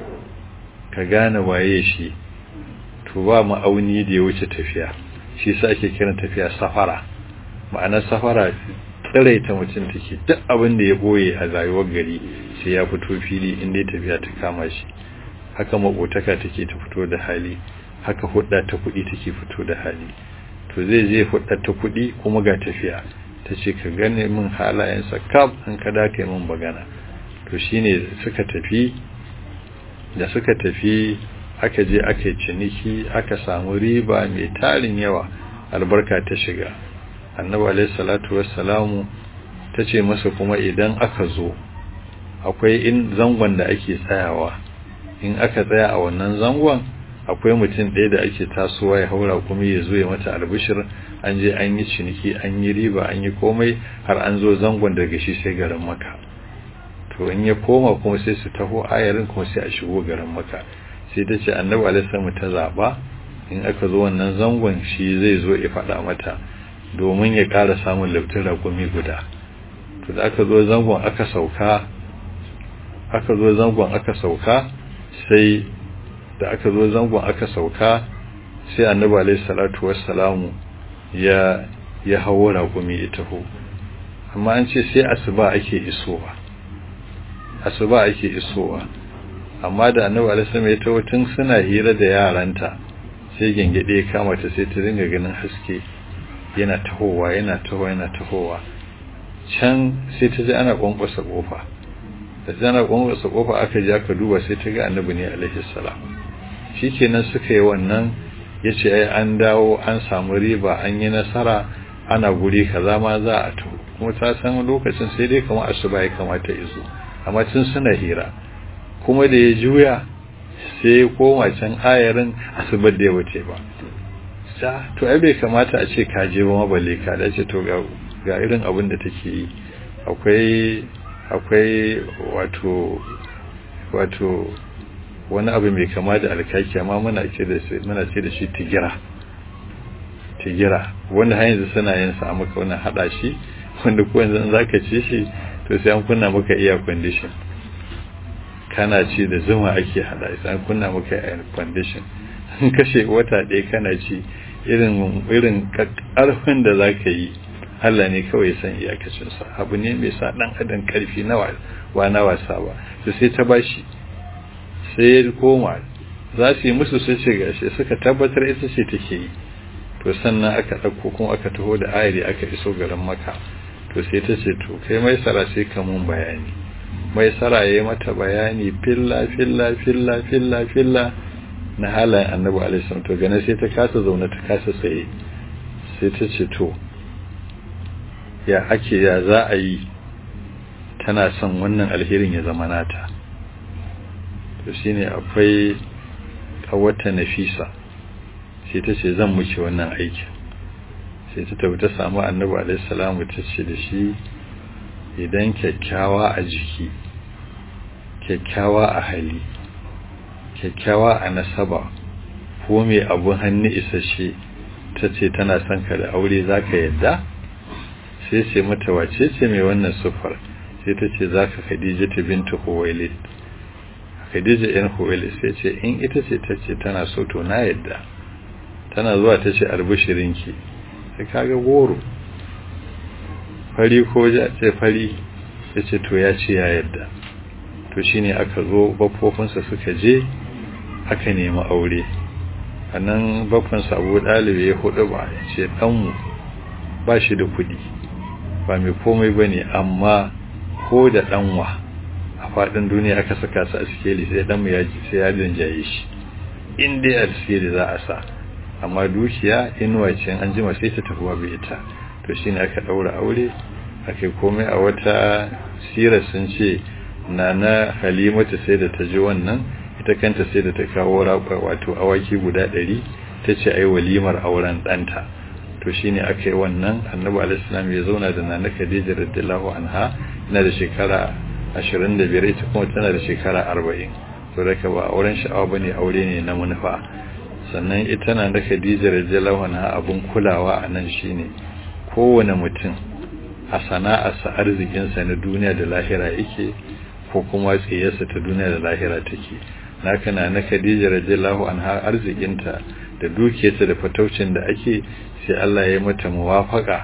ka gane waye shi to ba ma'auni da ya wuce tafiya shi yasa ake kiran tafiya safara ma'anar safara tsiraita mutum take, duk abin da ya boye a rayuwar gari sai ya fito fili in dai tafiya ta kama shi. Haka makotaka take ta fito da hali, haka hudda ta kuɗi take fito da hali. To zai je hudda ta kuɗi kuma ga tafiya, ta ce ka gane min halayensa kaf in ka da kai min bagana. To shine suka tafi, da suka tafi aka je aka yi ciniki, aka samu riba mai tarin yawa, albarka ta shiga. Annabi alaihi salatu wassalamu ta ce masa kuma idan aka zo akwai in zangon da ake tsayawa, in aka tsaya a wannan zangon akwai mutum ɗaya da ake tasowa ya haura kuma ya zo ya mata albishir an je an yi ciniki, an yi riba, an yi komai har an zo zangon daga shi sai garin Makka. To in ya koma kuma sai su taho ayarin kuma sai a shigo garin Makka. Sai ta ce annabi alaihi salamu ta zaba in aka zo wannan zangon shi zai zo ya faɗa mata domin ya ƙara samun laftin raƙumi guda. To da aka zo zangon aka sauka aka zo zangon aka sauka sai da aka zo zangon aka sauka sai annabi alaihi salatu wassalamu ya ya hawo raƙumi ya taho. Amma an ce sai asuba ake isowa asuba ake isowa amma da annabi alaihi salamu ya taho tun suna hira da yaranta sai gengede ya kama ta sai ta dinga ganin haske yana tahowa yana tahowa yana tahowa can sai ta ji ana kwankwasa kofa. Da tana kwankwasa kofa aka je aka duba sai ta ga annabi ne alaihi salam. Shikenan suka yi wannan, yace ai an dawo an samu riba, an yi nasara, ana guri kaza ma za a to kuma ta san lokacin sai dai kamar asuba ya kamata izo, amma tun suna hira. Kuma da ya juya sai ya koma can ayarin asubar da ya wuce ba. Sa to ai bai kamata a ce ka je ba maballe ka dace to ga ga irin abin da take yi. Akwai akwai wato wato wani abu mai kama da alkaki amma muna ce da shi muna ce da shi tigira tigira wanda har yanzu suna yin sa maka wannan hada shi wanda ko yanzu zaka ci shi to sai an kunna maka air condition, kana ci da zuma ake hada sai an kunna maka air condition kashe wata ɗaya kana ci irin irin karfin da zaka yi Allah ne kawai san iyakacin sa. Abu ne mai sa dan adam karfi nawa wa na wasa ba. To sai ta bashi sai ya koma za su yi musu sai ce gashi suka tabbatar ita ce take yi. To sannan aka dauko kuma aka taho da ayari aka iso garin Makka. To sai ta ce to kai mai sara sai ka mun bayani. Mai sara yayi mata bayani filla filla filla filla filla na halayen Annabi alaihi salam. To gane sai ta kasa zauna ta kasa tsaye. Sai ta ce to ya ake ya za a yi tana son wannan alherin ya zama nata. To shine akwai kawata Nafisa sai ta ce zan miki wannan aiki. Sai ta tafi ta samu Annabi alaihi salamu ta ce da shi idan kyakkyawa a jiki, kyakkyawa a hali, kyakkyawa a nasaba ko mai abun hannu isasshe ta ce tana son ka da aure zaka yadda? Sai ce mata wace ce mai wannan sufar? Sai ta ce zaka Khadija bintu Khuwailid. Khadija ɗan Khuwailid sai ce in ita ce ta ce tana so to na yadda. Tana zuwa ta ce albishirinki. Sai kaga goro fari ko ja ce fari, sai ce to ya ce ya yadda. To shine aka zo baffofinsa suka je aka nemi aure. Anan baffansa Abu Dalib ya hudu ba ya ce ɗanmu ba shi da kuɗi, ba mai komai bane amma ko da ɗanwa a faɗin duniya aka saka su a sikeli sai ɗanmu ya ji sai ya danjaye shi in dai a sikeli za a sa, amma dukiya inuwa ce an jima sai ta tafi bai ita. To shine aka ɗaura aure aka komai. A wata sirar sun ce nana Halimatu sai da ta ji wannan, ita kanta sai da ta kawo wato awaki guda ɗari ta ce ai walimar auren ɗanta. To shine aka yi wannan. Annabi alaihi salam ya zauna da nana Khadija radiyallahu anha na da shekara ashirin da biyar, ita kuma tana da shekara arba'in. To daga ba auren sha'awa bane, aure ne na manufa. Sannan ita nana Khadija radiyallahu anha abun kulawa a nan shine kowane mutum a sana'arsa arzikinsa na duniya da lahira yake ko kuma tsiyarsa ta duniya da lahira take. Naka nana Khadija radiyallahu anha arzikinta da dukiyarta da fataucin da ake sai Allah ya mata muwafaka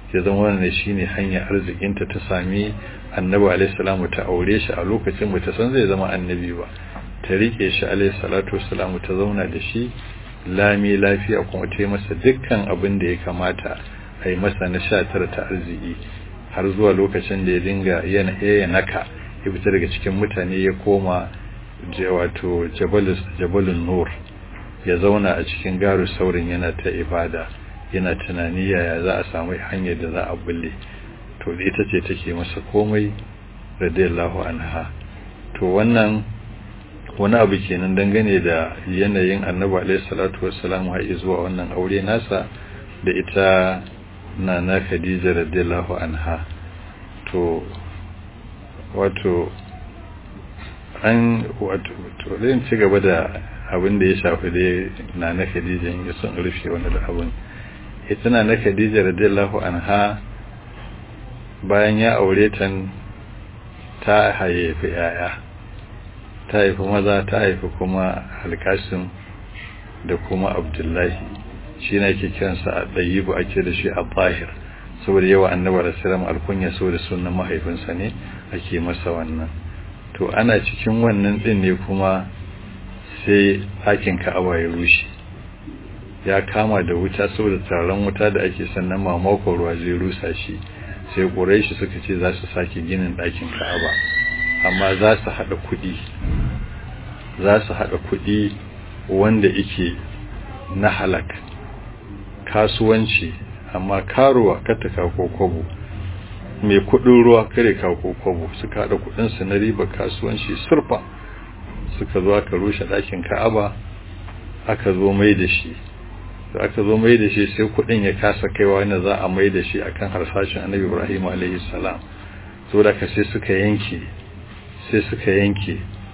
ya zama wannan shine hanyar arzikinta ta sami annabi alaihi salamu ta aure shi a lokacin bata san zai zama annabi ba ta rike shi alaihi salatu wassalamu ta zauna da shi lami lafiya kuma ta yi masa dukkan abin da ya kamata a yi masa na sha tara ta arziki har zuwa lokacin da ya dinga yana ya naka ya fita daga cikin mutane ya koma wato jabalun nur ya zauna a cikin garu saurin yana ta ibada yana tunani yaya za a samu hanyar da za a bulle to ita ce take masa komai radiyallahu anha to wannan wani abu kenan dangane da yanayin annabi alaihi salatu wassalam har zuwa wannan aure nasa da ita nana Khadija radiyallahu anha to wato an wato to zan ci gaba da abin da ya shafi da nana Khadija in son rufe wannan abin ita nana Khadija radiyallahu anha bayan ya aure ta ta haifi yaya ta haifi maza ta haifi kuma Alkasim da kuma Abdullahi shi ne ke kiransa a ɗayibu ake da shi a zahir saboda yawa annabar asiram alkunya saboda sunan mahaifinsa ne ake masa wannan to ana cikin wannan ɗin ne kuma sai ɗakin ka'aba ya rushe ya kama da wuta saboda taron wuta da ake sannan mamakon ruwa zai rusa shi sai ƙuraishi suka ce za su sake ginin ɗakin ka'aba amma za su haɗa kuɗi za su haɗa kuɗi wanda yake na halak kasuwanci amma karuwa kata kako kwabo mai kudin ruwa kare kako kwabo suka hada kudin su na riba kasuwanci surfa suka zo aka rushe dakin Ka'aba aka zo mai da shi da aka zo mai da shi sai kudin ya kasa kaiwa wanda za a mai da shi akan harsashin Annabi Ibrahim alaihi salam to da ka sai suka yanke sai suka yanke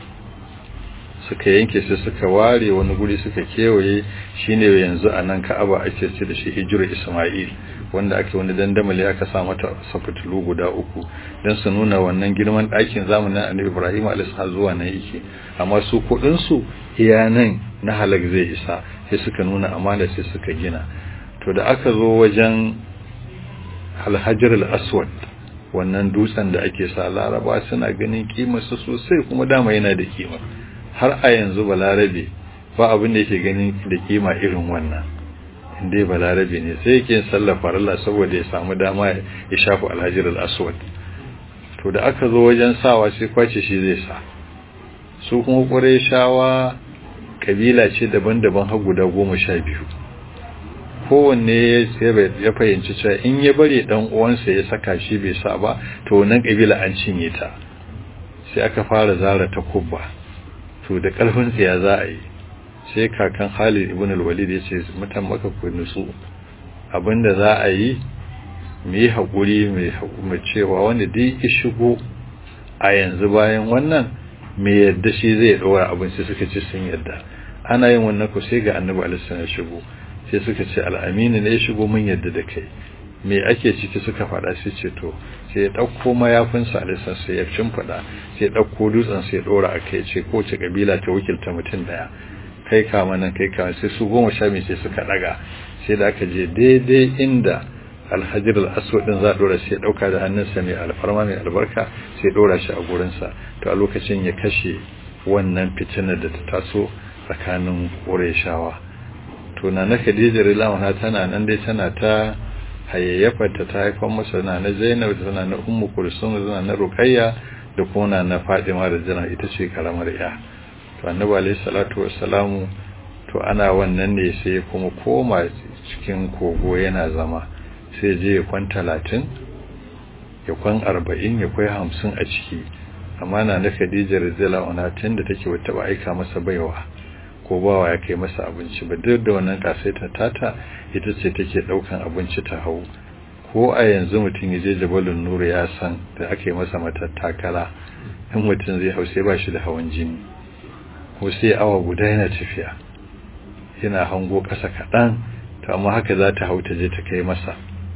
suka yanke sai suka ware wani guri suka kewaye shine yanzu anan Ka'aba ake ce da shi Hijru Isma'il wanda ake wani dandamali aka sa mata safutulu guda uku dan su nuna wannan girman ɗakin zamanin Annabi Ibrahim alaihi zuwa nan yake amma su kudin su iya nan na halak zai isa sai suka nuna amana sai suka gina to da aka zo wajen Al-Hajar al-Aswad wannan dutsen da ake sa Laraba suna ganin kimarsa sosai kuma dama yana da kima har a yanzu balarabe ba abin da yake ganin da kima irin wannan inda balarabe ne sai yake sallafa Allah saboda ya samu dama ya shafa Al-Hajar al-Aswad to da aka zo wajen sawa sai kwace shi zai sa su kuma Qurayshawa kabila ce daban-daban har guda goma sha biyu kowanne ya fahimci cewa in ya bare dan uwansa ya saka shi bai sa ba to wannan kabila an cinye ta sai aka fara zara ta kubba to da ƙarfin tsiya za a yi sai kakan Khalid ibn al-Walid ya ce mutan maka ku nutsu abinda za a yi mu yi haƙuri mai cewa wanda dai ya shigo a yanzu bayan wannan mai yadda shi zai ɗora abin sai suka ce sun yadda ana yin wannan ku sai ga annabi alaihi ya shigo sai suka ce al'amini ne ya shigo mun yadda da kai me ake ciki suka faɗa sai ce to sai ya ɗauko mayafinsa alisan sai ya shimfiɗa sai ya ɗauko dutsen sai ya ɗora a kai ce ko ce ƙabila ta wakilta mutum ɗaya kai kama nan kai kama sai su goma sha biyu sai suka ɗaga sai da aka je daidai inda alhajar al'aswad ɗin za a ɗora sai ya ɗauka da hannunsa mai alfarma mai albarka sai ya ɗora shi a gurinsa to a lokacin ya kashe wannan fitinar da ta taso tsakanin ƙurayshawa to na na Khadija radiyallahu anha tana nan dai tana ta hayayyafarta ta haifar masa na na Zainab da na na Ummu Kulsum da na Ruqayya da kuma na Fatima da Jana ita ce karamar ya to Annabi alayhi salatu wassalamu to ana wannan ne sai kuma koma cikin kogo yana zama sai je ya kwan talatin ya kwan arba'in ya kai hamsin a ciki amma na na Khadija radiyallahu anha tunda take wata ba aika masa baiwa ko bawa ya kai masa abinci ba duk da wannan kasaita tata ita ce take daukan abinci ta hau ko a yanzu mutum ya je Jabalun Nur ya san da aka yi masa matattakala in mutum zai hau sai ba shi da hawan jini ko sai awa guda yana tafiya yana hango kasa kadan to amma haka za ta hau ta je ta kai masa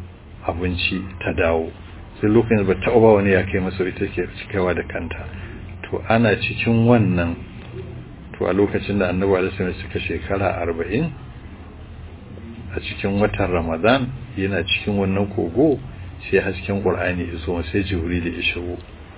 abinci ta dawo sai lokacin ba ta ba wani ya kai masa ita ke cikewa da kanta to ana cikin wannan to a lokacin da annabi alaihi suka shekara arba'in a a cikin watan Ramadan yana cikin wannan kogo sai hasken Qur'ani ya zo sai Jibril ya shigo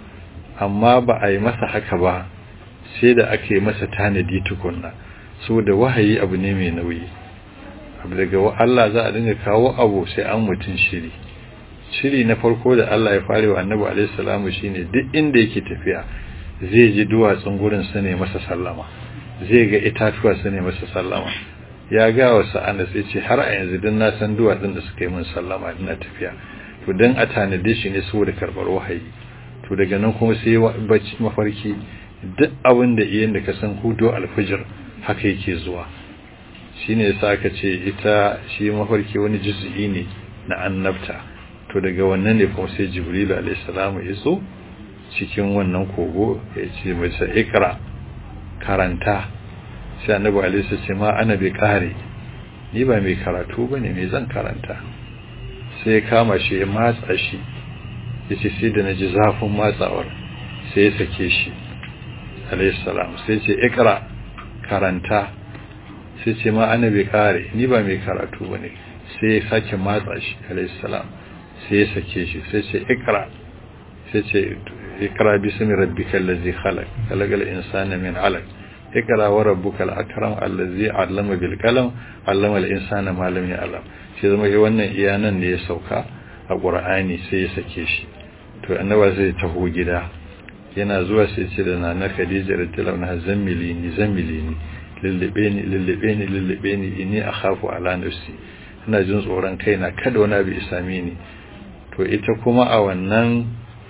amma ba a yi masa haka ba sai da aka yi masa tanadi tukunna saboda wahayi abu ne mai nauyi abu daga Allah za a dinga kawo abu sai an mutun shiri shiri na farko da Allah ya fare wa Annabi alaihi salamu shine duk inda yake tafiya zai ji duwatsun gurin sa ne masa sallama zai ga itatuwa sa ne masa sallama ya ga wasu anda sai ce har a yanzu din na san duwatsun da suka yi min sallama ina tafiya to dan a tanade shi ne saboda karbar wahayi to daga nan kuma sai bacci mafarki duk abin da iyan da ka san hudu alfajir haka yake zuwa shine yasa aka ce ita shi mafarki wani juz'i ne na annabta to daga wannan ne kuma sai Jibril alayhi salamu ya zo cikin wannan kogo ya ce masa ikra karanta sai annabi alayhi ce ma ana bai kare ni ba mai karatu bane me zan karanta sai ya kama shi ya matsa shi yace sai da naji zafin matsawar sai ya sake shi alayhi salam sai ce ikra karanta sai ce ma ana bai kare ni ba mai karatu bane sai ya sake matsa shi alayhi salam sai ya sake shi sai ce ikra sai ce ikra bismi rabbikal ladzi khalaq khalaqal insana min 'alaq ikra wa rabbukal akram allazi 'allama bil qalam 'allama al insana ma lam ya'lam sai zama wannan iyanan ne ya sauka a Qur'ani sai ya sake shi to annabi sai taho gida yana zuwa sai ce da nana Khadija radhiyallahu anha zammili ni zammili ni lullube ni lullube ni lullube ni inni akhafu ala nafsi ina jin tsoron kaina kada wani abu ya same ni to ita kuma a wannan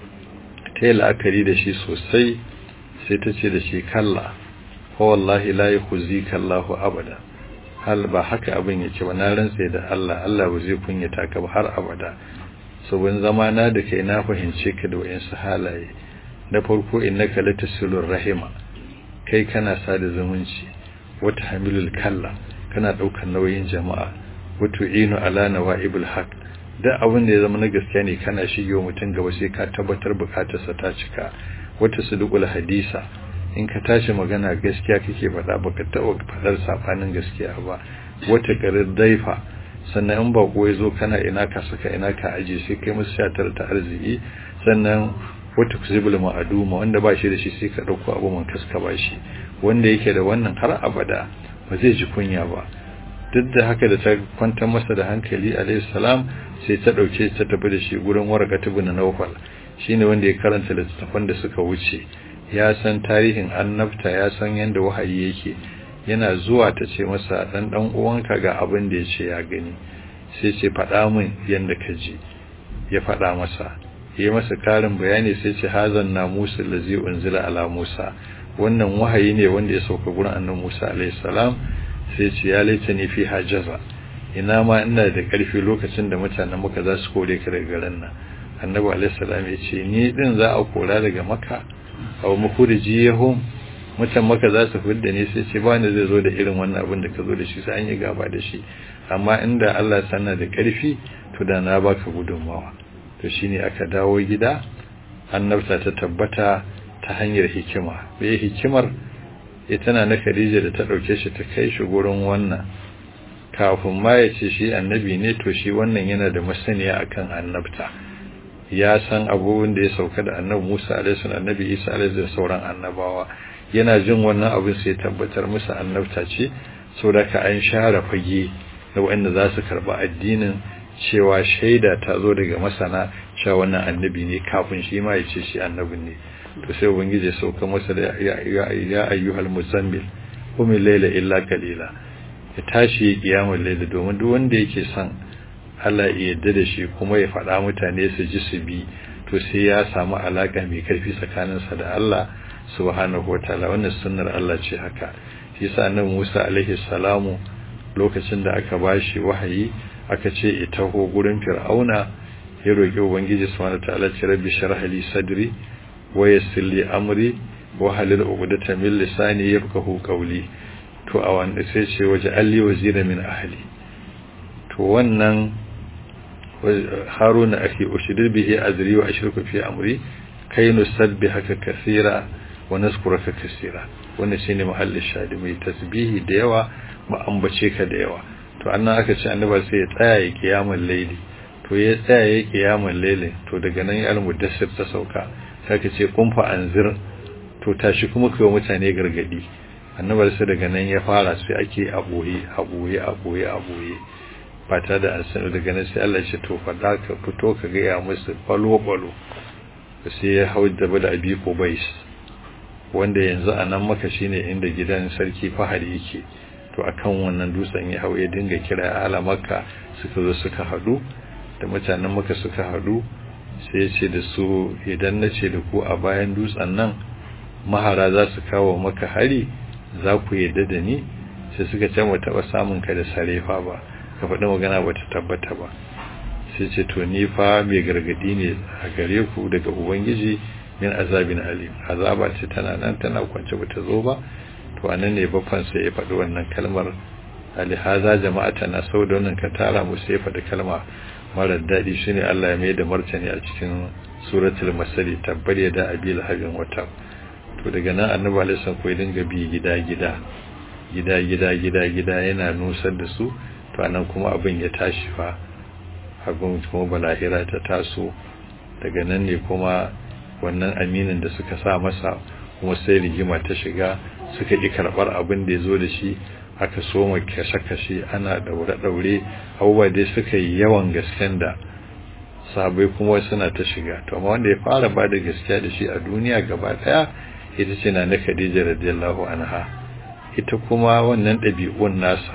tayi la'akari da shi sosai sai ta ce da shi kalla fa wallahi la yukhzika Allahu abada hal ba haka abin yake ba na rantsa da Allah Allah ba zai kunyata ka ba har abada saboda zamana da kai na fahimce ka da wayansu halaye na farko innaka latasilur rahima kai kana sada zumunci wata hamilul kalla kana daukar nauyin jama'a wato inu ala nawaibul haq da abin da ya zama na gaskiya ne kana shigewa mutum gaba sai ka tabbatar bukatarsa ta cika wata sudukul hadisa in ka tashi magana gaskiya kake faɗa baka taɓa faɗar safanin gaskiya ba wata garin daifa sannan in bako ya zo kana ina ka saka ina ka aje sai kai musu shatar ta arziki sannan wata kuzibul ma'aduma wanda ba shi da shi sai ka dauko abu man kaska ba shi wanda yake da wannan har abada ba zai ji kunya ba duk da haka da ta kwantar masa da hankali alayhi salam sai ta dauke ta tafi da shi gurin Warqat ibn Nawfal shine wanda ya karanta littafan da suka wuce ya san tarihin annabta ya san yanda wahayi yake yana zuwa ta ce masa dan dan uwanka ga abin da yace ya gani sai ce faɗa min yanda ka ji ya faɗa masa yayi masa karin bayani sai ce hazan namusul ladzi unzila ala Musa wannan wahayi ne wanda ya sauka gurin annabi Musa alayhi salam sai ce ya laitani fi hajaza ina ma ina da karfi lokacin da mutanen Makka za su kore ka daga garin nan annabi alayhi salam ya ce ni din za a kora daga Makka aw mukhrijiyahum mutan Makka za su fidda ne sai ce ba ni zai zo da irin wannan abin da ka zo da shi sai an yi gaba da shi amma inda Allah sanna da karfi to da na baka gudunmawa to shine aka dawo gida annabta ta tabbata ta hanyar hikima bai hikimar ita na Khadija da ta dauke shi ta kai shi gurin wannan kafin ma ya ce shi annabi ne to shi wannan yana da masaniya akan annabta ya san abubuwan da ya sauka da annabi Musa alaihi salam annabi Isa alaihi da sauran annabawa yana jin wannan abin sai tabbatar musu annabta ce saboda ka an share fage da wanda za su karba addinin cewa shaida ta zo daga masana cewa wannan annabi ne kafin shi ma ya ce shi annabi ne to sai ubangiji ya sauka masa da ya ya ayyuhal muzammil qum layla illa qalila ya tashi kiyamul layla domin duk wanda yake son Allah ya yarda da shi kuma ya faɗa mutane su ji su bi to sai ya samu alaka mai karfi tsakaninsa da Allah subhanahu wataala wannan sunnar Allah ce haka shi yasa annabi Musa alaihi salamu lokacin da aka bashi wahayi aka ce ita ho gurin Fir'auna ya roki ubangiji subhanahu wataala ce rabbi shrah li sadri wa yassir li amri wa halil 'uqdatan min lisani yafqahu qawli to a wanda sai ce waje alli wazira min ahli to wannan haruna akhi ushidir bihi azri wa ashriku fi amri kai nusabbihaka kaseera wa nazkuruka kaseera wannan shine mahallin shadi mai tasbihi da yawa mu ambace ka da yawa to annan aka ce annabi sai ya tsaya ya kiyamul laili to ya tsaya ya kiyamul laili to daga nan ya al-mudassir ta sauka sai ka ce kumfa anzir to tashi kuma kai mutane gargadi annabi sai daga nan ya fara sai ake aboye aboye aboye aboye ba ta da an sanar daga nan sai Allah ya ce to fada ka fito ka ga ya musu falo falo sai ya hau da bada abi Qubais wanda yanzu a nan maka shine inda gidan sarki Fahari yake to akan wannan dutsen ya hau ya dinga kira ala Makka suka zo suka hadu da mutanen Makka suka hadu sai ya ce da su idan nace da ku a bayan dutsen nan mahara za su kawo maka hari za ku yadda da ni sai suka ce mu taba samun ka da sarefa ba ka faɗi magana ba ta tabbata ba sai ce to ni fa mai gargadi ne a gare ku daga ubangiji min azabin alim azaba ce tana nan tana kwance bata zo ba to anan ne baffan sai ya faɗi wannan kalmar alihaza jama'atana saboda wannan ka tara mu sai ya faɗi kalma mara daɗi shine Allah ya mai da martani a cikin suratul masali tabbar da abil habin wata to daga nan annabi alaihi salam ko ya dinga bi gida gida gida gida gida gida yana nusar da su to anan kuma abin ya tashi fa hagun kuma balahira ta taso daga nan ne kuma wannan aminin da suka sa masa kuma sai rigima ta shiga suka yi karbar abin da yazo da shi aka soma kashe-kashe ana daure-daure abubuwa dai suka yi yawan gasken da sabai kuma suna ta shiga to amma wanda ya fara ba da gaskiya da shi a duniya gaba daya ita ce na Khadija radiyallahu anha ita kuma wannan ɗabi'un nasa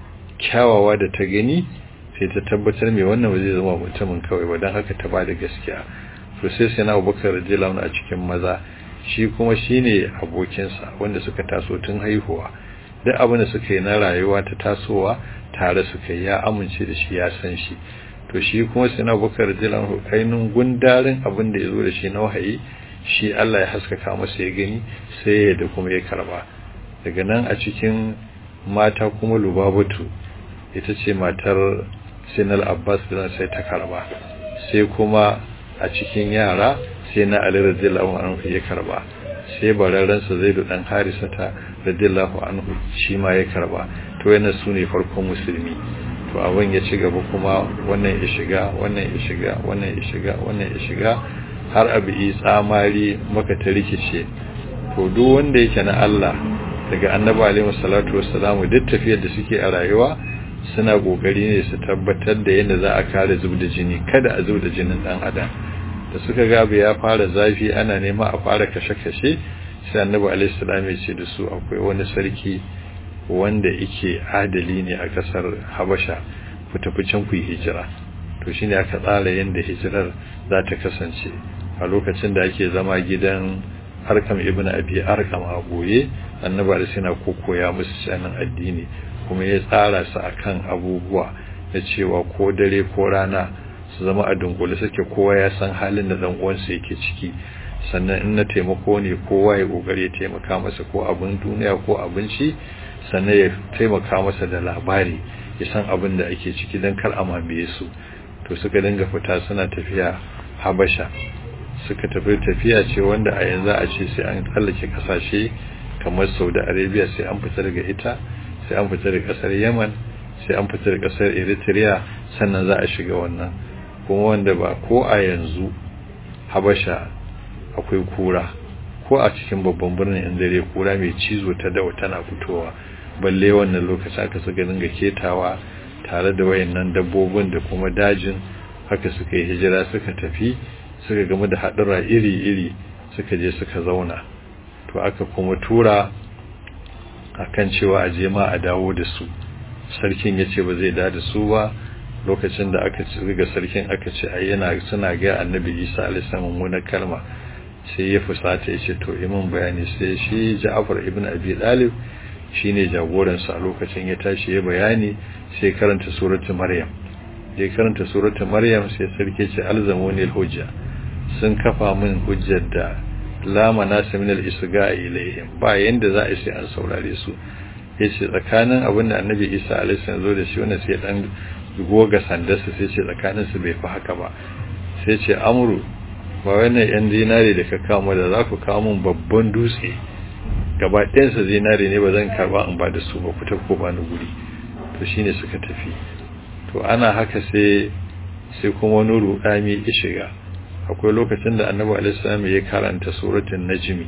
kyawawa da ta gani sai ta tabbatar mai wannan ba zai zama mutumin kawai ba don haka ta ba da gaskiya to sai sai na Abubakar radiyallahu anhu a cikin maza shi kuma shine abokinsa wanda suka taso tun haihuwa duk abin da suka yi na rayuwa ta tasowa tare suka yi ya amince da shi ya san shi to shi kuma sai na Abubakar radiyallahu anhu kainin gundarin abin da yazo da shi na wahayi shi Allah ya haskaka masa ya gani sai ya da kuma ya karba daga nan a cikin mata kuma Lubabatu ita ce matar Sinal Abbas da sai ta karba sai kuma a cikin yara sai na Ali radiyallahu anhu ya karba sai bararren sa Zaid dan Harisata radiyallahu anhu shi ma ya karba to yana sune farkon musulmi to abin ya ci gaba kuma wannan ya shiga wannan ya shiga wannan ya shiga wannan ya shiga har abu yi tsamari maka ta rikice to duk wanda yake na Allah daga annabi alaihi salatu wassalamu duk tafiyar da suke a rayuwa suna kokari ne su tabbatar da yadda za a kare zubda jini kada a zubda jinin dan adam da suka ga abu ya fara zafi ana nema a fara kashe-kashe sai annabi alaihi salam ya ce da su akwai wani sarki wanda yake adali ne a kasar Habasha ku tafi can ku yi hijira to shine aka tsara yanda hijirar za ta kasance a lokacin da ake zama gidan Arkam ibn Abi Arkam a goye annabi alaihi salam kokoya musu sanin addini kuma ya tsara su akan abubuwa na cewa ko dare ko rana su zama a dunkule suke kowa ya san halin da dan uwansa yake ciki sannan in na taimako ne kowa ya kokari ya taimaka masa ko abin duniya ko abinci sannan ya taimaka masa da labari ya san abin da ake ciki dan kar a mamaye su to suka dinga fita suna tafiya Habasha suka tafi tafiya ce wanda a yanzu a ce sai an tsallake kasashe kamar Saudi Arabia sai an fita daga ita sai an fita daga kasar Yemen sai an fita daga kasar Eritrea sannan za a shiga wannan kuma wanda ba ko a yanzu Habasha akwai kura ko a cikin babban birnin in dare kura mai cizo ta dawo tana fitowa balle wannan lokaci aka suka dinga ketawa tare da wayannan dabbobin da kuma dajin haka suka yi hijira suka tafi suka gamu da hadura iri-iri suka je suka zauna to aka kuma tura akan cewa a je ma a dawo da su sarkin yace ba zai da da su ba lokacin da aka ci ga sarkin aka ce ai yana suna ga annabi Isa alaihi salam wannan kalma sai ya fusata yace to imin bayani sai shi Ja'far ibn Abi Talib shine jagoran sa a lokacin ya tashi ya bayani sai karanta suratul Maryam ya karanta suratul Maryam sai sarki ce alzamuni alhujja sun kafa min hujjar da la manasa min al-isga'i ilayhim ba yanda za a sai an saurare su yace tsakanin abinda annabi Isa alaihi salam zo da shi wannan sai dan goga sandarsa sai ce tsakanin su bai fi haka ba sai ce amru ba wannan yan dinari da ka kawo da za ku kawo min babban dutse gaba ɗayan sa dinari ne ba zan karba in ba da su ba ku ta ko ba ni guri to to shine suka tafi. To ana haka sai sai kuma wani rudami ya shiga. Akwai lokacin da Annabi alaihi salam ya karanta suratul najmi,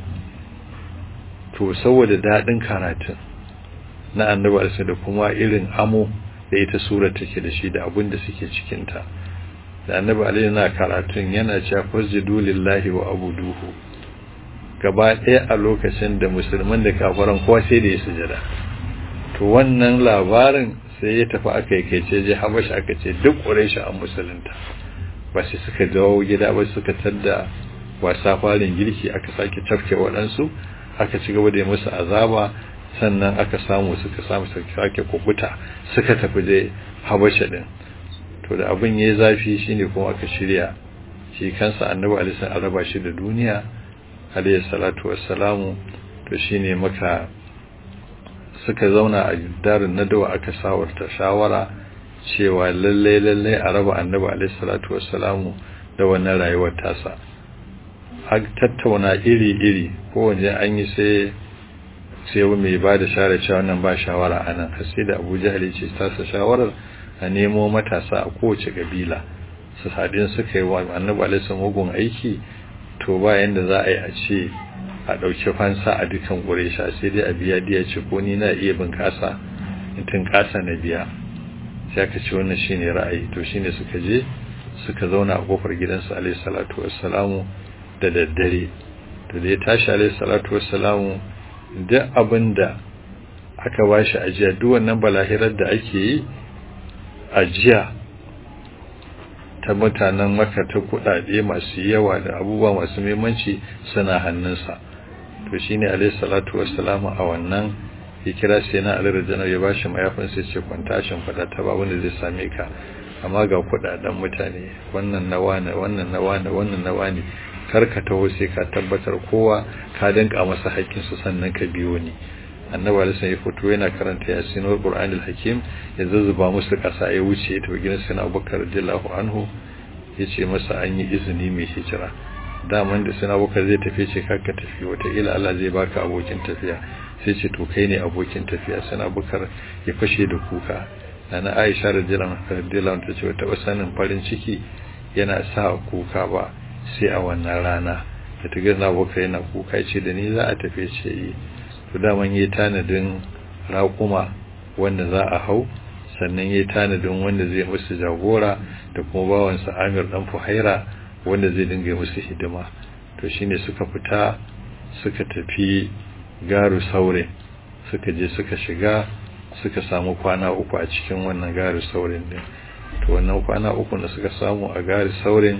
to saboda dadin karatun na Annabi alaihi da kuma irin amo da ita sura take da shi da abin da suke cikin ta, da Annabi alaihi na karatun yana cewa fasjudu lillahi wa abuduhu, gaba ɗaya a lokacin da musulman da kafiran kowa sai da ya sujada. To wannan labarin sai ya tafi aka yi ce je Habasha, aka ce duk Quraysh an musulunta, ba sai suka dawo gida ba, suka tadda wasa farin girki, aka sake tafke waɗansu, aka ci gaba da musu azaba, sannan aka samu suka samu suka sake kubuta, suka tafi da Habasha din. To da abin yayi zafi shine kuma aka shirya shi kansa Annabi alaihi salatu araba shi da duniya alaihi salatu wassalamu. To shine maka suka zauna a darin nadawa, aka sawarta shawara cewa lalle lalle a raba Annabi alaihi salatu wassalamu da wannan rayuwar tasa. A tattauna iri iri, kowanne an yi sai sai mai ba da shawara cewa wannan ba shawara anan, sai da Abu Jahl ce tasa shawarar a nemo matasa a kowace kabila su sadin suka yi wa Annabi alaihi mugun aiki. To ba yanda za a yi a ce a dauki fansa a dukan Quraysh, sai dai a biya diya ce ko ni na iya bin kasa in tun kasa na biya. Sai aka ce wannan shine ra'ayi. To shine suka je suka zauna a kofar gidansa alaihi salatu wassalamu da daddare. To da ya tashi alaihi salatu wassalamu, duk abinda aka bashi ajiya, duk wannan balahirar da ake yi ajiya ta mutanen Makka ta kudade masu yawa da abubuwa masu muhimmanci suna hannunsa. To shine alayhi salatu wassalamu a wannan ya kira sai na Ali radiyallahu ya bashi mayafin sai ce kwanta shin fada ta ba wanda zai same ka, amma ga kudaden mutane, wannan nawa ne wannan nawa ne wannan nawa ne, karka taho sai ka tabbatar kowa ka danka masa haƙƙin su sannan ka biyo ni. Annabi alaihi ya fito yana karanta yasin wal qur'anil hakim, ya zuzzuba musu kasa ya wuce ta gidan sayyidina Abubakar radiyallahu anhu, yace masa an yi izini mai hijira. Daman da sayyidina Abubakar zai tafi ce kaka tafi, wata ila Allah zai baka abokin tafiya, sai ce to kai ne abokin tafiya. Sayyidina Abubakar ya fashe da kuka. Nana Aisha radiyallahu anha ta ce wata sanin farin ciki yana sa kuka ba sai a wannan rana da ta ga Abubakar yana kuka, ce da ni za a tafi, ce yi. To daman yi tanadin raƙuma wanda za a hau, sannan yi tanadin wanda zai musu jagora, da kuma bawansa Amir dan Fuhaira wanda zai dinga musu hidima. To shine suka fita suka tafi garu Saure, suka je suka shiga suka samu kwana uku a cikin wannan garu Saurin din. To wannan kwana uku da suka samu a garu Saurin,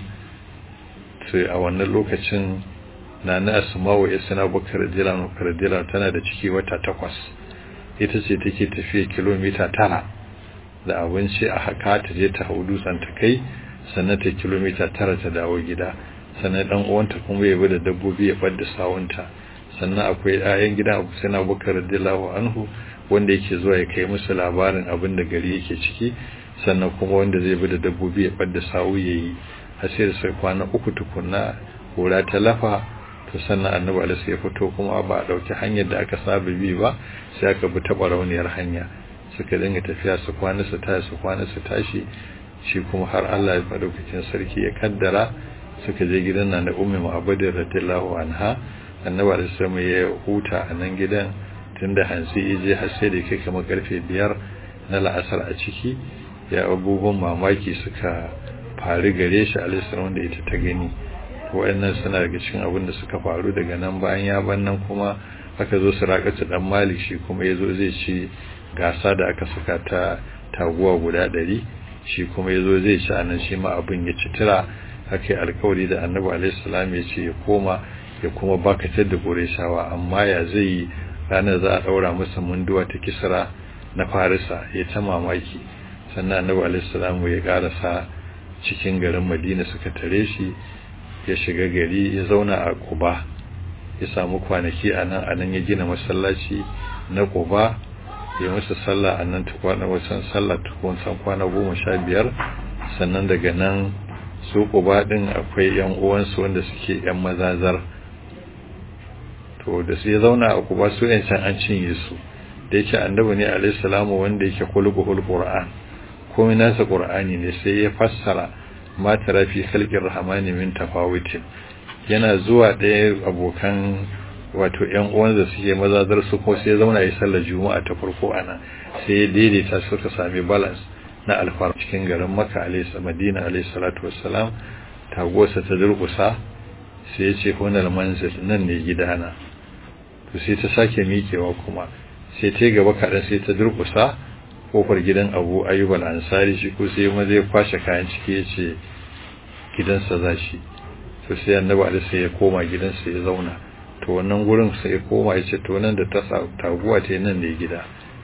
sai a wannan lokacin Nana Asma'u ya sana Bakar radiyallahu anha tana da ciki wata takwas. Ita ce take tafiya kilomita tara da abinci a haka ta je ta hau dutsen ta kai, sannan ta kilomita tara ta dawo gida. Sannan dan uwanta kuma ya bi da dabbobi ya fadda sawunta. Sannan akwai ƴaƴan gidan Abu Sina Bakar radiyallahu anhu wanda yake zuwa ya kai musu labarin abin da gari yake ciki, sannan kuma wanda zai bi da dabbobi ya fadda sawu yayi. Har sai da sai kwana uku tukunna kura ta lafa. To sannan Annabi alaihi ya fito, kuma ba a dauki hanyar da aka saba bi ba, sai aka bi ta barauniyar hanya. Suka dinga tafiya su kwana su tashi su kwana su tashi, shi kuma har Allah ya madaukakin sarki ya kaddara suka je gidan nan da Ummu Mu'abbadir radiyallahu anha. Annabi alaihi ya huta a nan gidan tunda hansi yaje har sai da kai kamar karfe biyar na la'asar a ciki. Ya abubuwan mamaki suka faru gare shi alaihi wanda ita ta gani. Wayannan suna daga cikin abin da suka faru. Daga nan bayan ya bannan kuma aka zo Suraqatu dan Malik, shi kuma yazo zai ci gasa da aka saka ta taguwa guda ɗari, shi kuma yazo zai ci anan, shi ma abin ya ci tira. Haka alƙawari da Annabi alaihi salam ya ce ya koma ya kuma bakatar da Qurayshawa, amma ya zai ranar za a daura masa munduwa ta Kisra na Farisa. Ya ta mamaki. Sannan Annabi alaihi salam ya karasa cikin garin Madina, suka tare shi, ya shiga gari ya zauna a Quba, ya samu kwanaki anan anan ya gina masallaci na Quba, ya musu sallah anan tukwana wasan sallah tukun san kwana goma sha biyar. Sannan daga nan su Quba din akwai yan uwansu wanda suke yan mazazar, to da su ya zauna a Quba su yan can an cinye su, da yake annabi ne alayhi salamu wanda yake khuluqul qur'an komai nasa qur'ani ne sai ya fassara ma tara fi khalqir rahmani min tafawutin yana zuwa ɗaya abokan wato ƴan uwan da suke mazadar su ko sai ya zauna yi sallar juma'a ta farko ana sai ya daidaita suka sami balance na alfar cikin garin Makka alayhi Madina alayhi salatu wassalam tagosa ta durkusa sai ya ce honal manzil nan ne gidana to sai ta sake miƙewa kuma sai ta gaba kaɗan sai ta durkusa kofar gidan Abu Ayyub al-Ansari shi ko sai ma zai kwashe kayan ciki ya ce gidansa za shi to sai annabi alaihi sai ya koma gidansa ya zauna to wannan gurin sai ya koma ya ce to nan da ta taguwa ta nan ne gida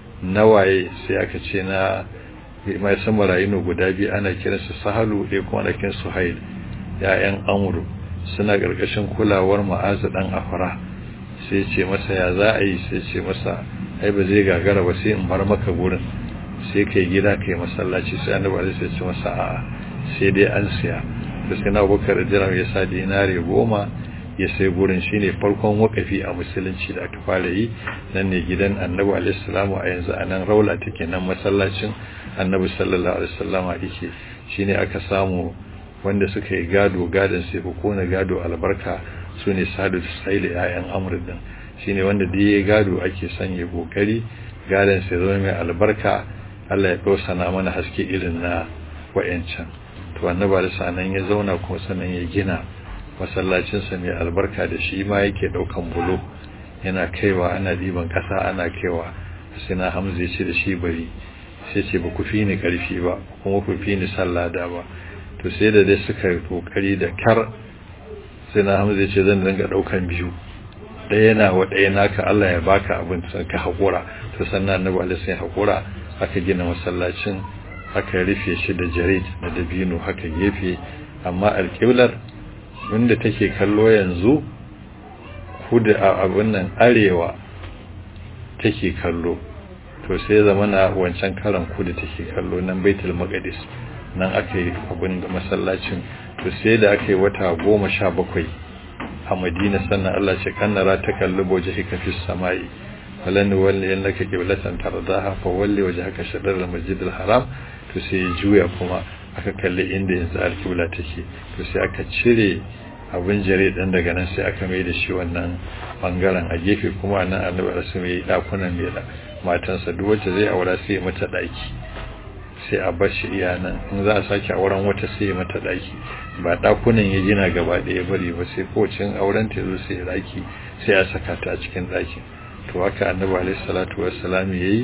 nawaye sai aka ce na mai san marayinu guda biyu ana kiransu Sahalu da kuma ana kiransu Suhail ya'yan Amru suna karkashin kulawar Mu'az dan Afra sai ce masa ya za a yi sai ce masa ai ba zai gagara ba sai in bar maka gurin sai kai gida kai masallaci sai annabi alaihi sai ce masa a'a sai dai an siya to sai na Abubakar radiyallahu ya sa dinare goma ya sai gurin shine farkon wakafi a musulunci da aka fara yi nan ne gidan annabi alaihi salamu a yanzu anan raula take nan masallacin annabi sallallahu alaihi wasallama yake shine aka samu wanda suka yi gado gadon sai ko na gado albarka sune Sadu Suhail ayan Amr din shine wanda da yayi gado ake sanya kokari gadon sai zama mai albarka Allah ya dosa na mana haske irin na wayancan to annabi da sanan ya zauna kuma sanan ya gina masallacin sa mai albarka da shi ma yake daukan bulo yana kaiwa ana diban kasa ana kaiwa sai na Hamza ya ce da shi bari sai ce ba ku fi ni karfi ba kuma ku fi ni sallada ba to sai da dai suka kokari da kar sai na Hamza ya ce zan dinga daukan biyu ɗaya na wa ɗaya naka Allah ya baka abin sai ka hakura to sannan annabi Allah sai hakura aka gina masallacin aka rufe shi da jarid da dabino haka gefe amma alƙiblar wanda take kallo yanzu kudu a abin nan arewa take kallo to sai zamana wancan karan kudu take kallo nan Baitul Maqdis nan aka yi abin da masallacin to sai da aka yi wata goma sha bakwai a Madina sannan Allah ce kannara ta kallubo jahika fis samai falan walli annaka qiblatan tardaha fa walli wajhaka shatr al-masjid al-haram to sai juya kuma aka kalli inda yanzu al-qibla take to sai aka cire abin jare dan daga nan sai aka mai da shi wannan bangaren a gefe kuma nan Annabi rasul mai dakunan mai da matansa duk wacce zai aura sai mata daki sai a bar shi iyanan in za a sake auren wata sai mata daki ba dakunan ya gina gaba daya bari ba sai kocin auren ta zo sai daki sai a saka ta a cikin dakin to haka Annabi alaihi salatu wassalam yayi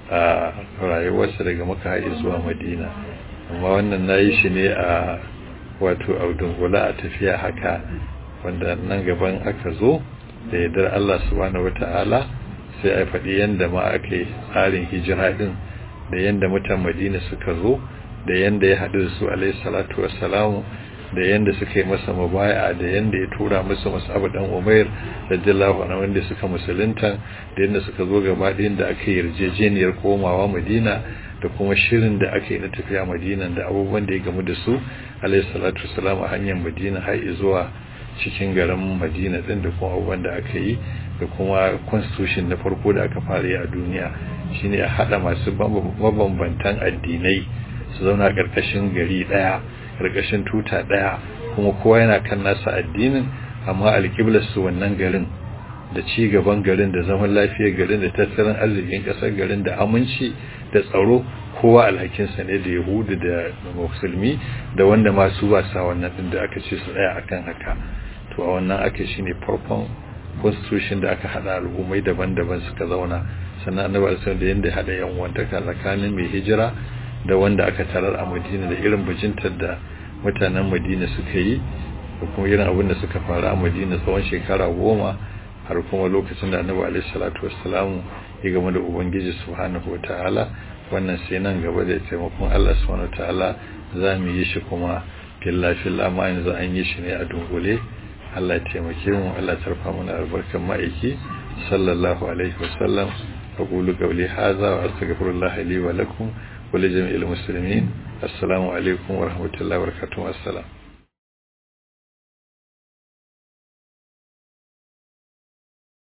a rayuwarsa daga Makka zuwa Madina amma wannan nayi shi ne a wato audungula a tafiya haka wanda nan gaban aka zo da yardar Allah subhanahu wataala sai a faɗi yanda ma aka yi tsarin hijira din da yanda mutan Madina suka zo da yanda ya haɗu su alaihi salatu wassalamu da yanda suka yi masa mubai'a da yanda ya tura musu Mus'ab dan Umair radiyallahu anhu wanda suka musulunta da yanda suka zo gaba ɗayan da aka yarjejeniyar komawa Madina da kuma shirin da aka yi na tafiya Madina da abubuwan da ya gamu da su alaihi salatu wassalam a hanyar Madina har zuwa cikin garin Madina din da kuma abubuwan da aka yi da kuma constitution na farko da aka fara yi a duniya shine a hada masu mabambantan addinai su zauna karkashin gari daya karkashin tuta daya kuma kowa yana kan nasa addinin amma alƙiblar su wannan garin da ci gaban garin da zaman lafiyar garin da tattalin arzikin kasar garin da aminci da tsaro kowa alhakinsa ne da yahudu da musulmi da wanda masu ba sa wannan din da aka ce su tsaya akan haka to a wannan aka shine farkon constitution da aka hada al'ummai daban-daban suka zauna sannan annabi sallallahu da yanda hada yan wantaka tsakanin mai hijira da wanda aka tarar a Madina da irin bajintar da mutanen Madina suka yi da kuma irin abin da suka faru a Madina tsawon shekara goma har kuma lokacin da annabi alaihi salatu wassalamu ya gama da ubangiji subhanahu wataala wannan sai nan gaba da taimakon Allah subhanahu wataala za mu yi shi kuma billahi fillah ma yanzu an yi shi ne a dungule Allah ya taimake mu Allah ya tarfa mana albarkan ma'aiki sallallahu alaihi wasallam aqulu qawli hadha wa astaghfirullah li wa lakum wa li jami'il muslimin assalamu alaikum wa rahmatullahi wa barakatuh assalam